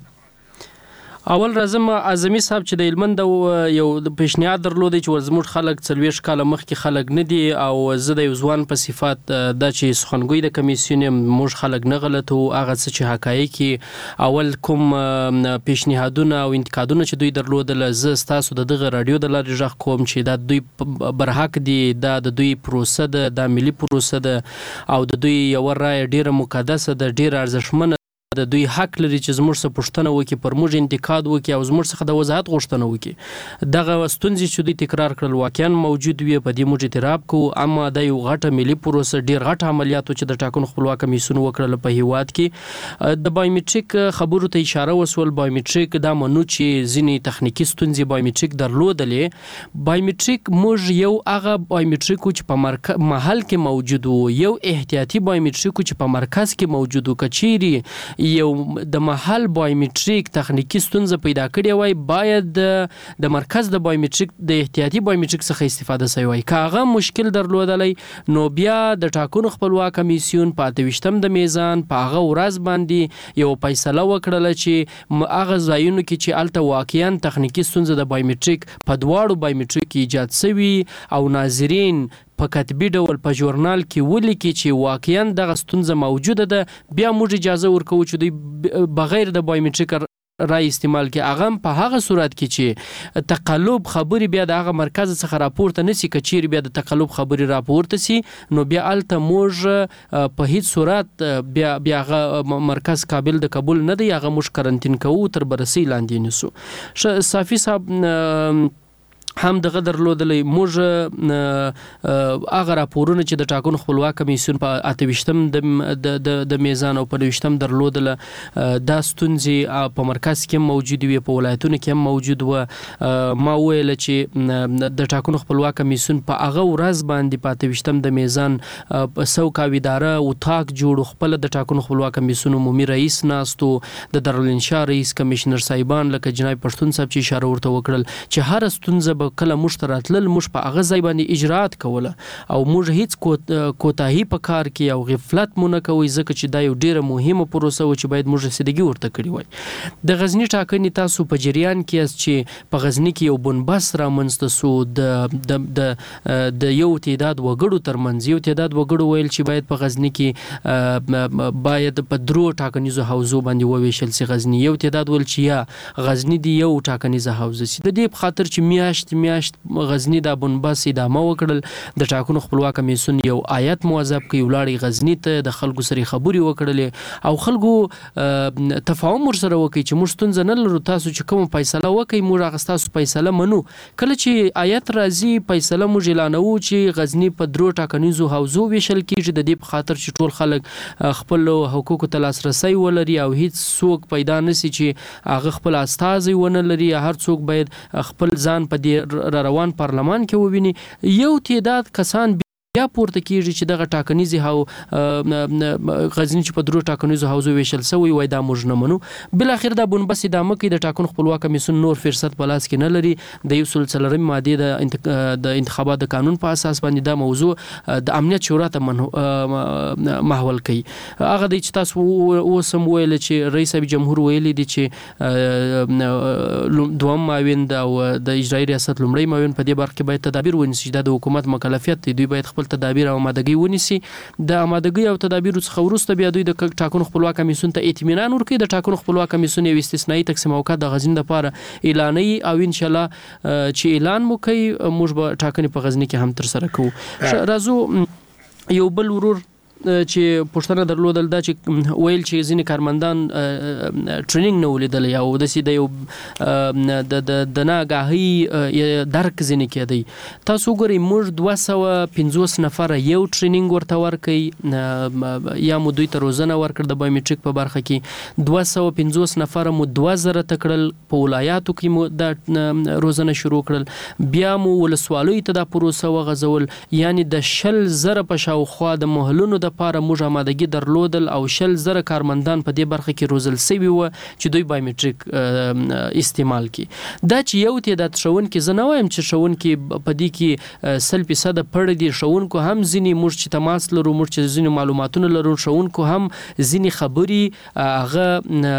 اول راځم اعظمي صاحب چې د هلمند یو د پیشنهاد درلودی چې زموږ خلک 40 کاله مخکې خلک نه دي او زه د یو ځوان په صفات د چې سخنګوی د کمیسیون موږ خلک نه غلطو هغه څه چې حقایق اول کوم پیشنهادونه او انتقادونه چې دوی درلودل زه تاسو د دغه رادیو د لارې ژغ کوم چې دا دوی برحق دي دا د دوی پروسه ده د ملي پروسه ده او د دوی یو رائے ډیره مقدسه ده ډیره ارزښتمنه د دوی حق لري چې زموږ څخه پوښتنه وکړي پر موږ انتقاد وکړي او زموږ څخه د وضاحت غوښتنه وکړي دغه ستونزې چې دوی تکرار کړل واقعا موجود وي په دې موږ اعتراف کوو اما د یو غټه ملي پروسه ډیر غټ عملیاتو چې د ټاکنو خپلواک کمیسیون وکړل په هیواد کې د بایومټریک خبرو ته اشاره وسول بایومټریک دا منو چې ځینې تخنیکی ستونزې بایومټریک درلودلې بایومټریک موږ یو هغه بایومټریک چې په محل کې موجود وو یو احتیاطي بایومټریک چې په مرکز کې موجود وو کچيري یو د محل بایومټریک تخنیکی ستونزه پیدا کړې وای باید د مرکز د بایومټریک د احتیاطي بایومټریک څخه استفاده شوی وای کاغه مشکل درلودلای نو بیا د ټاکنو خپلواک کمیسیون په 28م د میزان په هغه ورځ باندې یو فیصله وکړه چې هغه ځایونو کې چې الته واقعیا تخنیکی ستونزه د بایومټریک په دواړو بایومټریک ایجاد شوی او ناظرین په کتبي ډول په ژورنال کې ولیکي چې واقعیا دغه ستونزه موجوده ده بیا موږ اجازه ورکوو چې دوی بغیر د بایومټریک رای استعمال کې هغه په هغه صورت کې چې تقلب خبري بیا د هغه مرکز څخه راپورته نسی کچیر بیا د تقلب خبري راپورته سي نو بیا الته موږ په هیڅ صورت بیا هغه مرکز قابل د قبول نه دی هغه موږ کرنټین کوو تر بررسي لاندې نیسو صافي صاحب هم دغه درلودلې موږ هغه راپورونه چې د ټاکنو خپلواک کمیسیون په 28م د میزان او په 29م درلودله دا ستونزې په مرکز کې موجود وي په ولایتونو کې هم موجود و ما ویل چې د ټاکنو خپلواک کمیسیون په هغه ورځ باندې په 28م د میزان څوکاوي اداره او تاک جوړ خپل د ټاکنو خپلواک کمیسیون عمومي رئیس ناستو د دارالانشا رئیس کمشنر صاحبان لکه جناب پښتون صاحب چې اشاره ورته وکړل چې هر ستونزه کله مشتراتل مش په هغه ځای باندې اجرات کوله او موږ هیڅ کوتاهی په کار کې او غفلت مونږ نه کوي ځکه چې دا یو ډیره مهمه پروسه و چې باید موږ رسیدګي ورته کړی وای د غزنی ټاکنې تاسو په جریان کې چې په غزنی کې یو بنبس را منځته سو د یو تعداد وګړو ترمنځ یو تعداد وګړو ویل چې باید په غزنی کې باید په درو ټاکنیزو حوزو باندې وویشل سي غزنی یو تعداد ول چې یا غزنی دی یو ټاکنیزه حوزه سي د دې په خاطر چې میاشت غزنی د بنبس ادامه وکړل د ټاکنو خپلواک کمیسیون یو آیت موظف کوي ولاړی غزنی ته د خلکو سره خبري وکړلې او خلکو تفاهم ورسره وکړي چې موږ ستونزه نه لرو تاسو چې کوم فیصله وکړي موږ هغه تاسو فیصله منو کله چې آیت راځي فیصله موږ اعلانوو چې غزنی په درو ټاکنیزو حوزو ویشل کیږي د دې په خاطر چې ټول خلک خپل حقوقو ته لاسرسي ولري او هیڅ څوک پیدا نشي چې هغه خپل استازي ونه لري هر څوک باید خپل ځان په دې روان پارلمان کې وویني یو تعداد کسان بیا پورته کیږي چې دغه ټاکنیزي غزنی چې په درو ټاکنیزو حوزو ویشل سوی وای دا موږ نه منو بل اخر دا بنبس ادامه کوي د ټاکنو خپلواک کمیسیون نور فرصت په لاس کې نه لري د 140 ماده د انتخابات د قانون په اساس باندې دا موضوع د امنیت شورا ته محول کوي هغه د تاسو اوسم ویل چې رئیس جمهور ویلي دي چې دوم معاون او د اجرایي ریاست لومړی معاون په دې برخه کې باید تدابیر ونیسي د حکومت مکلفیت دی دوی باید خپل تدابیر او آمادګي ونیسي د آمادګي او تدابیر څخه وروسته بیا دوی د ټاکنو خپلواک کمیسیون ته اطمینان ورکړي د ټاکنو خپلواک کمیسیون یو استثنایی تقسیم اوقات د غزنی لپاره اعلاني او ان شاء الله چې اعلان مو کوي موږ به ټاکنې په غزنی کې هم تر سره کوو راځو یو بل ورور چې پښتنه درلودل دا چې ویل چې ځینې کارمندان ټریننګ نه ولیدل او د سیده یو د ناګاهي درک ځینې کېدی تاسو ګورئ موږ 250 نفر یو ټریننګ ورته ورکړي یا مو دوی ته روزنه ورکړ د بایومټریک په برخه کې 250 نفر مو 2000 تکړل په ولایاتو کې مو د روزنه شروع کړل بیا مو ولسوالۍ ته د پروسه وغځول یعنی د 100,000 په شاوخوا د محلونو د لپاره موږ آمادګي درلودل او 100,000 کارمندان په دې برخه کې روزل سوي و چې دوی بایومټریک استعمال کړي دا چې یو تعداد شونکو زه نه وایم چې شونکو په دې کې 100% پړ دي شونکو هم ځینی موږ چې تماس لرو موږ چې ځینی معلوماتونه لرو شونکو هم ځینی خبري هغه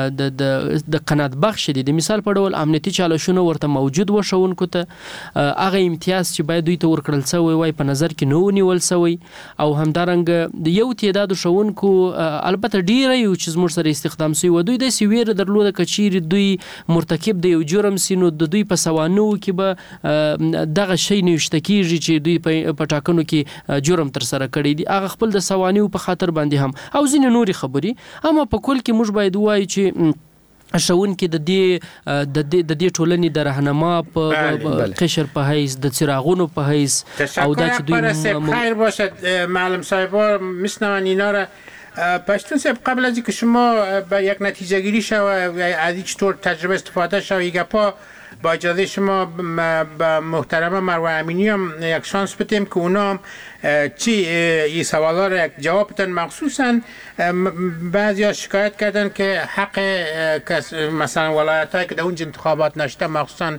د قناعت بخش دي د مثال په ډول امنیتي چالشونه ورته موجود و شونکو ته هغه امتیاز چې باید دوی ته ورکړل شوی وای په نظر کې نو نیول شوی او همدارنګ یو تعداد شونکو البته ډیر یو چې زموږ سره استخدام شوی و دوی د سیویر درلوده کچیر دوی مرتکب د یو جرم سینو د دوی په سوانو کې به دغه شی نشته کیږي چې دوی په ټاکنو کې جرم تر سره کړی دي هغه خپل د سوانو په خاطر باندې هم او ځینې نوري خبري اما په کل کې موږ باید وایو چې شون کې د دې ټولنې د راهنما په قشر په حیث د چراغونو په حیث او دا چې دوی خیر باشد معلم صاحب میشنون اینا را پشتون صاحب قبل از اینکه شما به یک نتیجه گیری شو از این چطور تجربه استفاده شو یگپا با اجازه شما به محترمه مروه امینی هم یک شانس بدیم که اونا چی این سوالا را یک جواب بدن مخصوصا بعضی ها شکایت کردن که حق مثلا ولایت هایی که در اونجا انتخابات نشده مخصوصا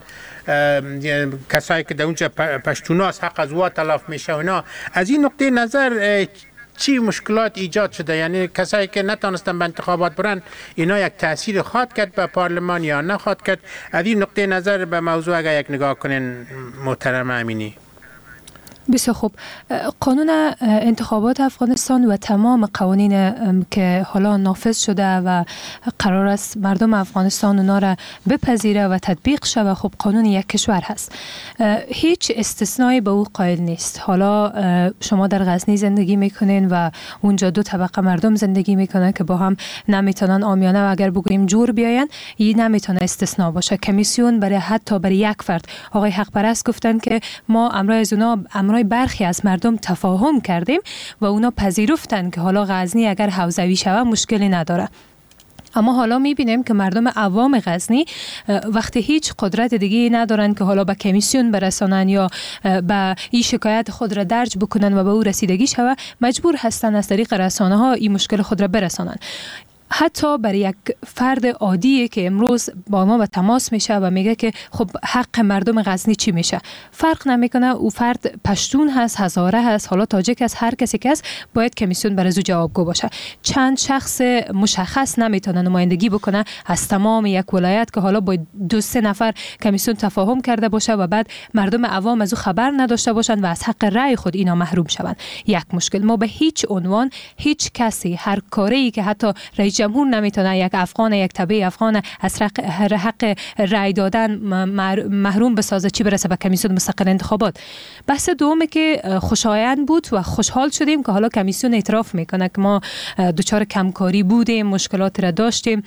کسایی که در اونجا پشتوناست حق از وا تلف میشه اونا از این نقطه نظر چی مشکلات ایجاد شده یعنی کسایی که نتونستن به انتخابات برن اینا یک تاثیر خواهد کرد به پارلمان یا نخواهد کرد از این نقطه نظر به موضوع اگر یک نگاه کنین محترم امینی بسیار خوب. قانون انتخابات افغانستان و تمام قوانین که حالا نافذ شده و قرار است مردم افغانستان اونا را بپذیره و تطبیق شود، خب قانون یک کشور هست، هیچ استثنایی به او قائل نیست. حالا شما در غزنی زندگی میکنین و اونجا دو طبقه مردم زندگی میکنن که با هم نمیتونن عامیانه و اگر بگوییم جور بیاین، این نمیتونه استثنا باشه. کمیسیون برای حتی برای یک فرد، آقای حق پرست گفتن که ما امرای برخی از مردم تفاهم کردیم و اونا پذیرفتن که حالا غزنی اگر حوزوی شود مشکلی نداره. اما حالا میبینیم که مردم عوام غزنی وقتی هیچ قدرت دیگه ندارن که حالا به کمیسیون برسانن یا به این شکایت خود را درج بکنن و به او رسیدگی شود، مجبور هستن از طریق رسانه ها این مشکل خود را برسانن. حتی برای یک فرد عادی که امروز با ما به تماس میشه و میگه که خب حق مردم غزنی چی میشه، فرق نمیکنه او فرد پشتون هست، هزاره هست، حالا تاجک هست، هر کسی که هست باید کمیسیون برای او جوابگو باشه. چند شخص مشخص نمیتونه نمایندگی بکنه از تمام یک ولایت که حالا با 2-3 نفر کمیسیون تفاهم کرده باشه و بعد مردم عوام از او خبر نداشته باشن و از حق رأی خود اینا محروم شوند. یک مشکل. ما به هیچ عنوان هیچ کسی هر کاری که حتی رئیس جمهور نمیتونه یک افغان، یک تبع افغان از حق رأی دادن محروم بسازه، چی برسه به کمیسیون مستقل انتخابات. بحث دومه که خوشایند بود و خوشحال شدیم که حالا کمیسیون اعتراف میکنه که ما دچار کمکاری بودیم، مشکلات را داشتیم،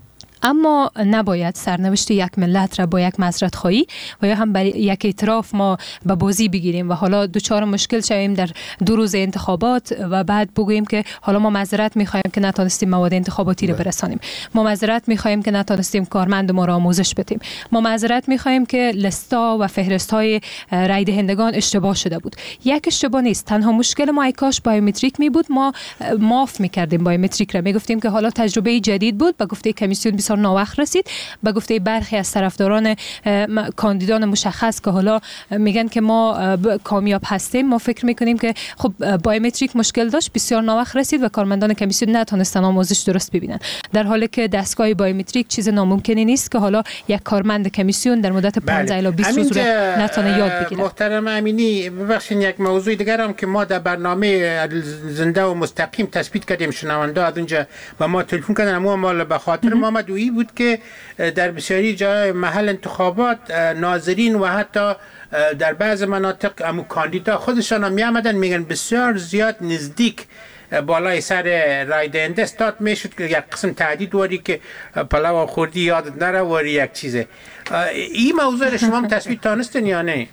اما نباید سرنوشت یک ملت را با یک معذرت خواهی و یا هم برای یک اعتراف ما به بازی بگیریم و حالا دوچار مشکل شویم در 2 روز انتخابات و بعد بگوییم که حالا ما معذرت می‌خوایم که نتونستیم مواد انتخاباتی را برسانیم، ما معذرت می‌خوایم که نتونستیم کارمند ما را آموزش بدیم، ما معذرت می‌خوایم که لستا و فهرست‌های رای دهندگان اشتباه شده بود. یک اشتباه نیست، تنها مشکل ما کاش بایومتریک می بود، ما معاف می‌کردیم بایومتریک را، میگفتیم که حالا تجربه جدید بود، به گفته کمیسیون بسیار ناوقت رسید، به گفته برخی از طرفداران کاندیدان مشخص که حالا میگن که ما کامیاب هستیم، ما فکر میکنیم که خب بایومتریک مشکل داشت، بسیار ناوقت رسید و کارمندان کمیسیون نتونستن آموزش درست ببینن، در حالی که دستگاه بایومتریک چیز ناممکنی نیست که حالا یک کارمند کمیسیون در مدت 15 الی 20 روز نتونه یاد بگیره. محترم امینی، ببخشید یک موضوع دیگر هم که ما در برنامه زنده و مستقیم تثبیت کردیم، شنونده از اونجا و ما تلفن کردن، اما مال به خاطر ما مدویی بود که در بسیاری جای محل انتخابات ناظرین و حتی در بعض مناطق هم کاندیدا خودشان هم می آمدن میگن بسیار زیاد نزدیک بالای سر رای دهنده استاد میشد که یک قسم تهدید واری که پلاو خوردی یادت نره واری یک چیزه. این موضوع شما هم تثبیت تانستین یا نه؟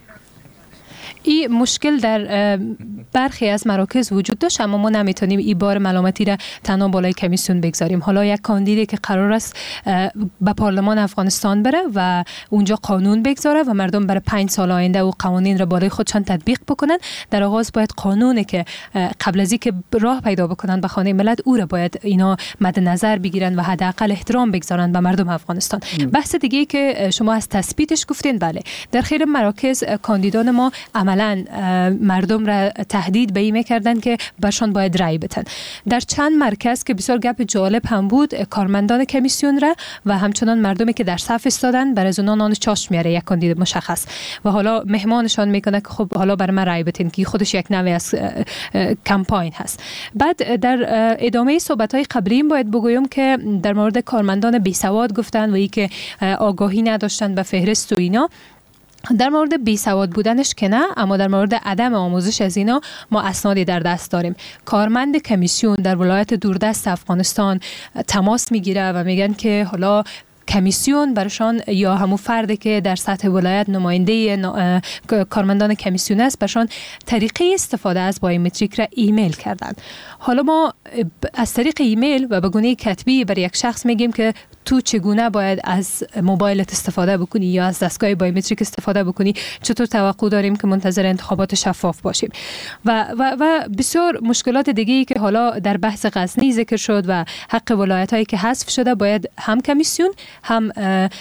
این مشکل در برخی از مراکز وجود داشت، اما ما نمیتونیم این بار ملامتی را تنها بالای کمیسیون بگذاریم. حالا یک کاندیدی که قرار است به پارلمان افغانستان بره و اونجا قانون بگذاره و مردم برای 5 سال آینده او قوانین را بالای خودشان تطبیق بکنن، در آغاز باید قانونی که قبل از اینکه راه پیدا بکنن به خانه ملت او را باید اینا مد نظر بگیرن و حداقل احترام بگذارن به مردم افغانستان. بحث دیگه که شما از تثبیتش گفتین، بله، در خیلی مراکز کاندیدان ما عملاً مردم را تهدید به این میکردن که برشان باید رأی بدن. در چند مرکز که بسیار گپ جالب هم بود، کارمندان کمیسیون را و همچنان مردمی که در صف ایستادن برای اونا نان چاشت میاره یک کاندید مشخص و حالا مهمانشان میکنه که خب حالا بر من رأی بدین، که خودش یک نوع از کمپاین هست. بعد در ادامه صحبت‌های قبلی باید بگویم که در مورد کارمندان بیسواد گفتن و ای که آگاهی نداشتن به فهرست و اینا. در مورد بیسواد بودنش که نه، اما در مورد عدم آموزش از اینا ما اسنادی در دست داریم. کارمند کمیسیون در ولایت دوردست افغانستان تماس میگیره و میگن که حالا کمیسیون برشان یا همون فردی که در سطح ولایت نماینده کارمندان کمیسیون است برشان طریقه استفاده از بایومتریک را ایمیل کردن. حالا ما از طریق ایمیل و به گونه کتبی برای یک شخص میگیم که تو چگونه باید از موبایلت استفاده بکنی یا از دستگاه بایومتریک استفاده بکنی، چطور توقع داریم که منتظر انتخابات شفاف باشیم و بسیار مشکلات دیگه‌ای که حالا در بحث غزنی ذکر شد و حق ولایت‌هایی که حذف شده باید هم کمیسیون هم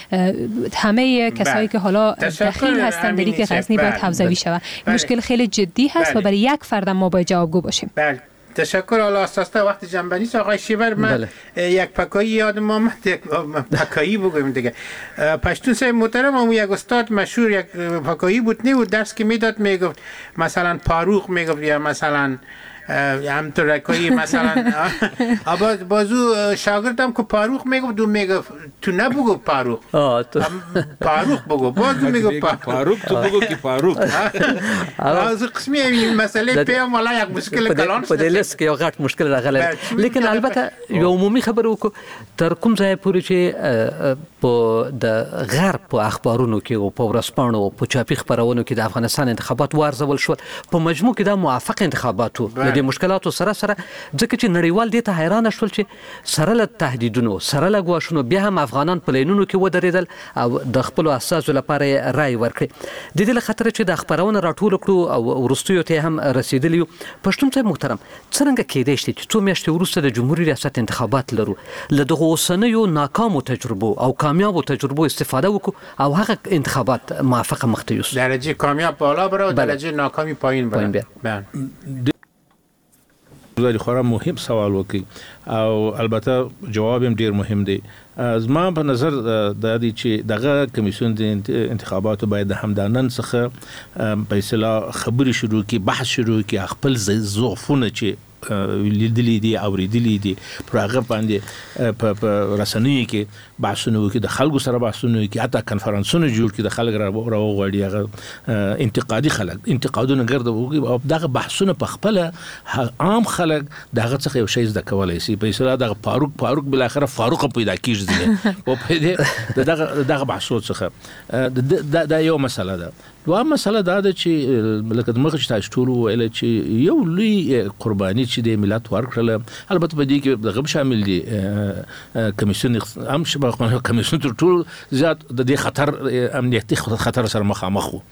همه کسایی که حالا دخیل هستند در غزنی باید حوزوی شود. مشکل خیلی جدی هست و برای یک فرد ما باید جوابگو باشیم. بله تشکر حالا اساسا وقت جنبندی آقای شیبر من یک پکایی یادم آمد، یک پکایی بگویم دیگه. پشتون صاحب محترم هم یک استاد مشهور یک پکایی بود نه درس که میداد میگفت مثلا پاروق میگفت یا مثلا همطور رکایی مثلا بازو شاگردم که پاروق میگفت دو میگفت تو نبگو پاروق پاروق بگو بازو میگفت پاروق تو بگو که پاروق از قسمی این مسئله پیام والا یک مشکل کلان په دې لس کې یو غټ مشکل راغلی لیکن البته یو عمومي خبره وکړو تر کوم ځای پورې چې په د غرب په اخبارونو کې او په ورځپاڼو او په چاپي خبرونو کې د افغانستان انتخابات وارزول شول په مجموع کې دا موافق انتخابات وو. د مشکلاتو سره ځکه چې نړیوال دې ته حیران شول چې سره له تهدیدونو سره له ګواښونو بیا هم افغانان په لینونو کې ودرېدل او د خپلو اساسو لپاره رای ورکړي. د دې له خطره چې د خبرونه راټول کړو او وروستیو ته هم رسیدلی پښتون صاحب محترم څنګه کېدای شي چې څو میاشتې وروسته د جمهوریت ریاست انتخابات لرو له دغو اوسنیو ناکامو تجربو او کامیابو تجربو استفاده وکړو او هغه انتخابات موافقه مخ ته یوسو درجه کامیاب بالا بره و درجه ناکامی پایین بره. خورا مهم سوال وکي او البته جواب هم ډیر مهم دی. زما په نظر د دې چې دغه کمیسیون د انتخاباتو باید د همدانن څخه په اصطلاح خبري شروع کی بحث شروع کی خپل ضعفونه چې لیدلی دي او ریدلی دي پر هغه باندې په رسنیو کې بحثونه وکړي د خلکو سره بحثونه وکړي حتی کنفرانسونه جوړ کړي د خلک راوغواړي هغه انتقادي خلک انتقادونه ګرځي او دغه بحثونه په خپل عام خلک دغه څخه یو شی زده کولای شي. په اصطلاح دغه فاروق بل اخره فاروق پیدا کیږي او په دې دغه بحثو څخه دا یو مسله ده. دوه مسله دا ده چې لکه د مخ چې تاسو ټول ویل چې یو لوی قرباني چې د ملت ورکړل البته په دې کې دغه شامل دي کمیسیون هم شبه کمیسیون ټول زیات د دې خطر امنیتي خطر سره مخامخ وو.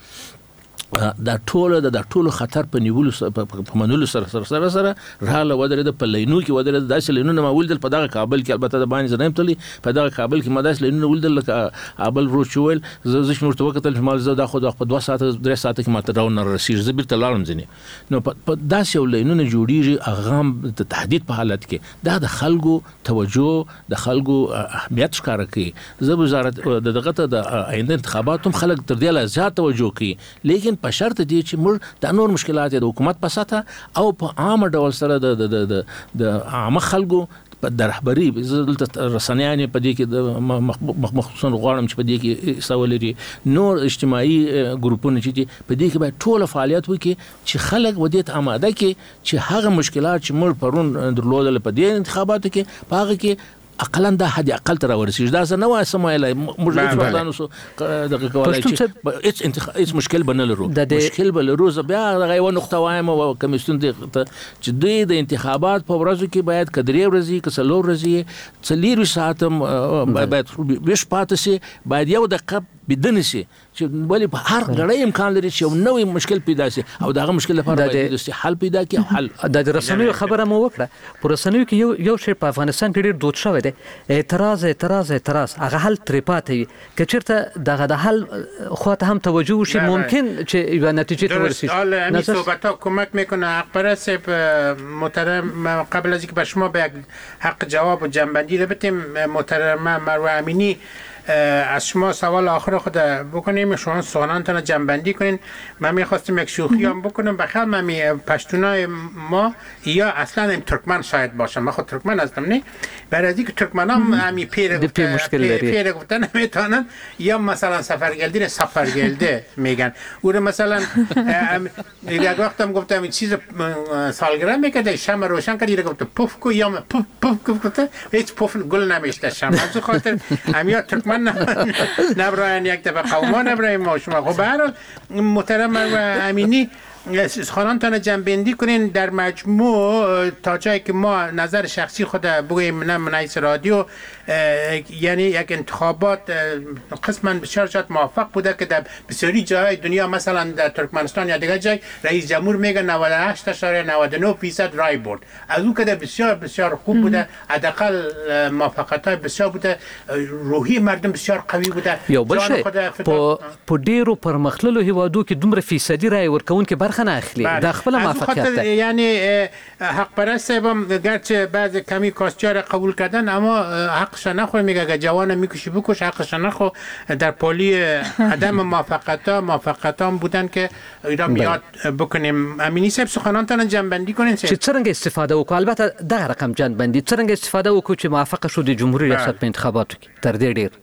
دا ټول خطر په نیولو په منلو سره رااله ودرېد په لینو کې ودرېد داسې لینونه ما ولدل په دغه کابل کې البته د باندې زنیم تلی په دغه کابل کې ما داسې لینونه ولدل لکه ابل روچول زه شنو ورته وکتل مال زه د خو په 2 ساعت 3 ساعت کې ماته راو نه رسیږي زه بیرته لاړم ځنی نو په داسې لینونه جوړیږي اغام د تهدید په حالت کې دا د خلکو توجه د خلکو اهمیت ښکاره کوي. زه وزارت دغه د آینده انتخاباتو خلک تر دې لا زیات توجه کوي لیکن په شرط دی چې موږ د نور مشکلات د حکومت په ساته او په عام ډول سره د عام خلکو په درحبري رسنیان په دې کې د مخصوصا غواړم چې په دې کې سوالري نور اجتماعي ګروپونه چې په دې کې باید ټول فعالیت وکړي چې خلک ودیت آماده کې چې هغه مشکلات چې موږ پرون درلودل په دې انتخاباتو کې په هغه کې اقلا دا حد اقل تر ورسیږي دا څه نو سمایله موږ څه سو دغه کولای چې هیڅ مشکل بنلرو مشکل بلرو بیا دغه یو نقطه وایم او کمیسیون چې د انتخابات په ورځو کې باید کدرې ورځي کسلو ورځي څلیر ساعتم باید وش پاتې سي باید یو دقیقه بدن شي چې ولی په هر غړی امکان لري چې یو نوې مشکل پیدا شي او دغه مشکل لپاره باید حل پیدا کړي او حل د رسنیو خبره مو وکړه پر رسنیو کې یو شی په افغانستان کې ډیر دود شوی دی اعتراض هغه حل ترې پاتې کچرته دغه د حل خواته هم توجه وشي ممکن چې یو نتیجه ته ورسیږي. حالا این صحبت‌ها کمک میکنه. اقبرس محترم قبل از اینکه به شما به حق جواب و جنبندی رو بدیم محترم مروه امینی از شما سوال آخر خود بکنیم شما سوالانتان جنبندی کنین. من میخواستم یک شوخی هم بکنم بخیر من پشتونای ما یا اصلا این ترکمن شاید باشم من خود ترکمن هستم نه برای اینکه ترکمن هم همی پیر گفتن میتونن یا مثلا سفرگلده میگن او رو مثلا یک وقت هم گفتم این چیز سالگرد میکرده شم روشن کرد گفت پف کو یا پف گفته هیچ پف گل نمیشته شم از خاطر همیا ترکمن نبراین یک دفعه قوما نبراین ما شما خب برحال محترم امینی خانانتان جنبندی کنین در مجموع تا جایی که ما نظر شخصی خود بگویم من رئیس رادیو یعنی یک انتخابات قسما بسیار جات موفق بوده که در بسیاری جای دنیا مثلا در ترکمنستان یا دیگر جای رئیس جمهور میگه 98.99% رای برد از اون که در بسیار بسیار خوب بوده حداقل موفقیت‌های بسیار بوده روحی مردم بسیار قوی بوده یو بل شی په ډیرو پرمختللو هیوادو کې دومره فیصدي رای ورکون کې برخه برخه نه اخلي د خپل موافقت یعنی حق پرست هم گرچه بعض کمی کاسچار قبول کردن اما حقش نخوره، میگه اگه جوان میکشی بکش، حقش نخو. در پالی عدم موافقت هم بودن که ایران بیاد بکنیم. امینی صاحب سخنانتان جنبندی کنین چې څنګه استفاده وکړو. البته دغه رقم جنبندی څنګه استفاده وکړو چې موافق شو د جمهوریت ریاست په انتخاباتو کې تر دې ډیر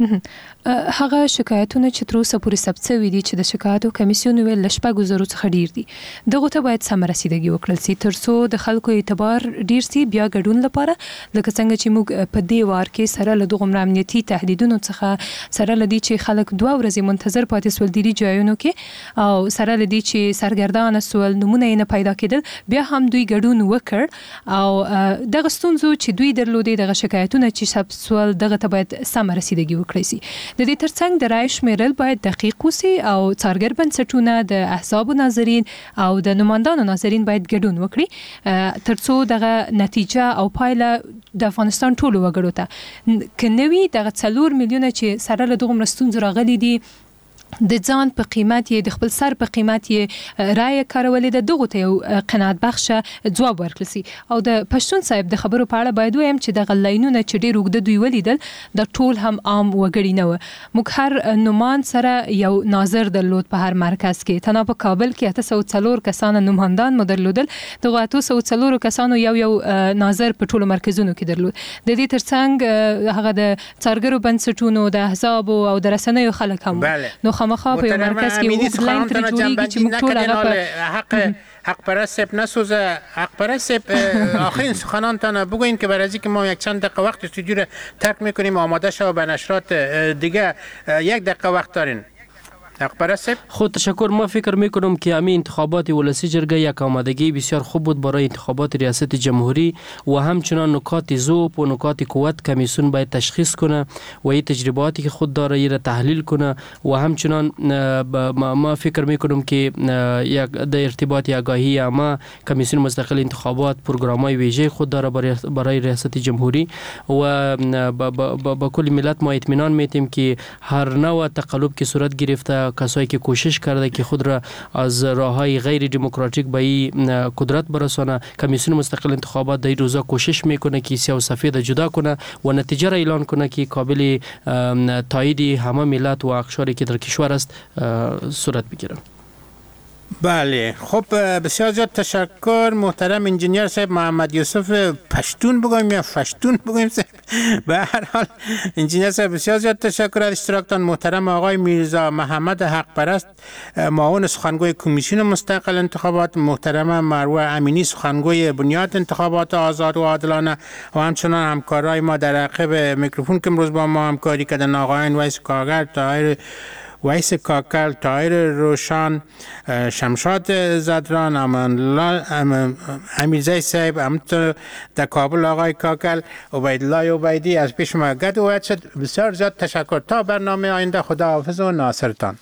هغه شکایتونه چې تر اوسه پورې ثبت شوي دي چې د شکایتو کمیسیون ویل ل شپږو زرو څخه ډیر دي، دغه ته باید سم رسیدګي وکړل سي ترڅو د خلکو اعتبار ډیر سي بیا ګډون لپاره. لکه څنګه چې موږ په دې وار کې سره له دغه امنیتي تهدیدونو څخه سره لدی چې خلک 2 ورځې منتظر پاتې سول دي ځایونو کې او سره لدی چې سرګردان سول نمونه نه پیدا کېدل، بیا هم دوی ګډون وکړ او دغه ستونزو چې دوی درلودي دغه شکایتونه چې ثبت سول دغه ته باید سم رسیدګي وکړي سي. د دې ترڅنګ د رای شمیرل باید دقیق وسی او څارګر بنسټونه د احزاب ناظرین او د نمائندانو ناظرین باید ګډون وکړي ترڅو دغه نتیجه او پایله د افغانستان ټولو وګړو ته کنوي. دغه 4 میلیونه چې سره له دغه مرستون راغلي دي د ځان په قیمت یې د خپل سر په قیمت یې رای کارولې د دغه ته یو قناعت بخشه ځواب ورکړل سي. او د پښتون صاحب د خبرو په اړه باید وایم چې د غلاینونه چې ډیر وګد دوی ولیدل د ټول هم عام وګړي نه و. موږ هر نومان سره یو ناظر درلود په هر مرکز کې، تنها په کابل کې 804 کسان نوماندان مدرلودل، دغه 804 کسانو یو ناظر په ټولو مرکزونو کې درلود. د دې ترڅنګ هغه د څارګرو بنسټونو د احزاب او د رسنیو خلک هم نو خامخا په یو مرکز کې وګ لاین تر جوړیږي چې موږ ټول هغه حق پرست نسوزه. حق پرست آخرین سخنانتان بگوین که برای اینکه ما یک چند دقیقه وقت استودیو رو ترک میکنیم آماده شو به نشرات دیگه 1 دقیقه وقت دارین. خود تشکر. ما فکر میکنم که همین انتخابات ولسی جرگه یک آمادگی بسیار خوب بود برای انتخابات ریاست جمهوری و همچنان نکات ضعف و نکات قوت کمیسیون باید تشخیص کنه و این تجرباتی که خود داره این را تحلیل کنه و همچنان ما فکر میکنم که یک در ارتباط آگاهی اما کمیسیون مستقل انتخابات پروگرام‌های ویژه خود داره برای ریاست جمهوری و با کل ملت ما اطمینان میتیم که هر نوع تقلب که صورت گرفته کسایی که کوشش کرده که خود را از راههای غیر دموکراتیک به این قدرت برسانه، کمیسیون مستقل انتخابات در این روزا کوشش میکنه که سیاه و سفید جدا کنه و نتیجه را اعلان کنه که قابل تایید همه ملت و اقشاری که در کشور است صورت بگیره. بله خب بسیار زیاد تشکر محترم انجینیر صاحب محمد یوسف پشتون بگویم یا فشتون بگویم صاحب. به هر حال انجینیر صاحب بسیار زیاد تشکر از اشتراکتان. محترم آقای میرزا محمد حق پرست معاون سخنگوی کمیسیون مستقل انتخابات، محترم مروه امینی سخنگوی بنیاد انتخابات آزاد و عادلانه و همچنان همکارای ما در عقب میکروفون که امروز با ما همکاری کردن آقایان ویس کاکل، طاهر روشان، شمشاد زدران، امیرزای صاحب، همینطور در کابل آقای کاکل، عبیدالله عبیدی از پیش ما گد و شد. بسیار زیاد تشکر. تا برنامه آینده خداحافظ و ناصرتان.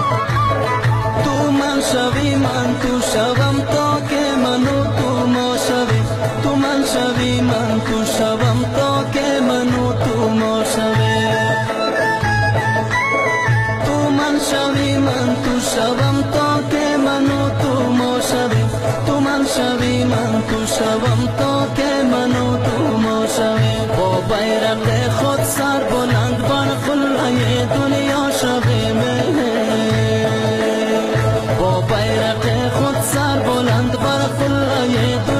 شوی من تو شوم تا که منو تو ما بار خلا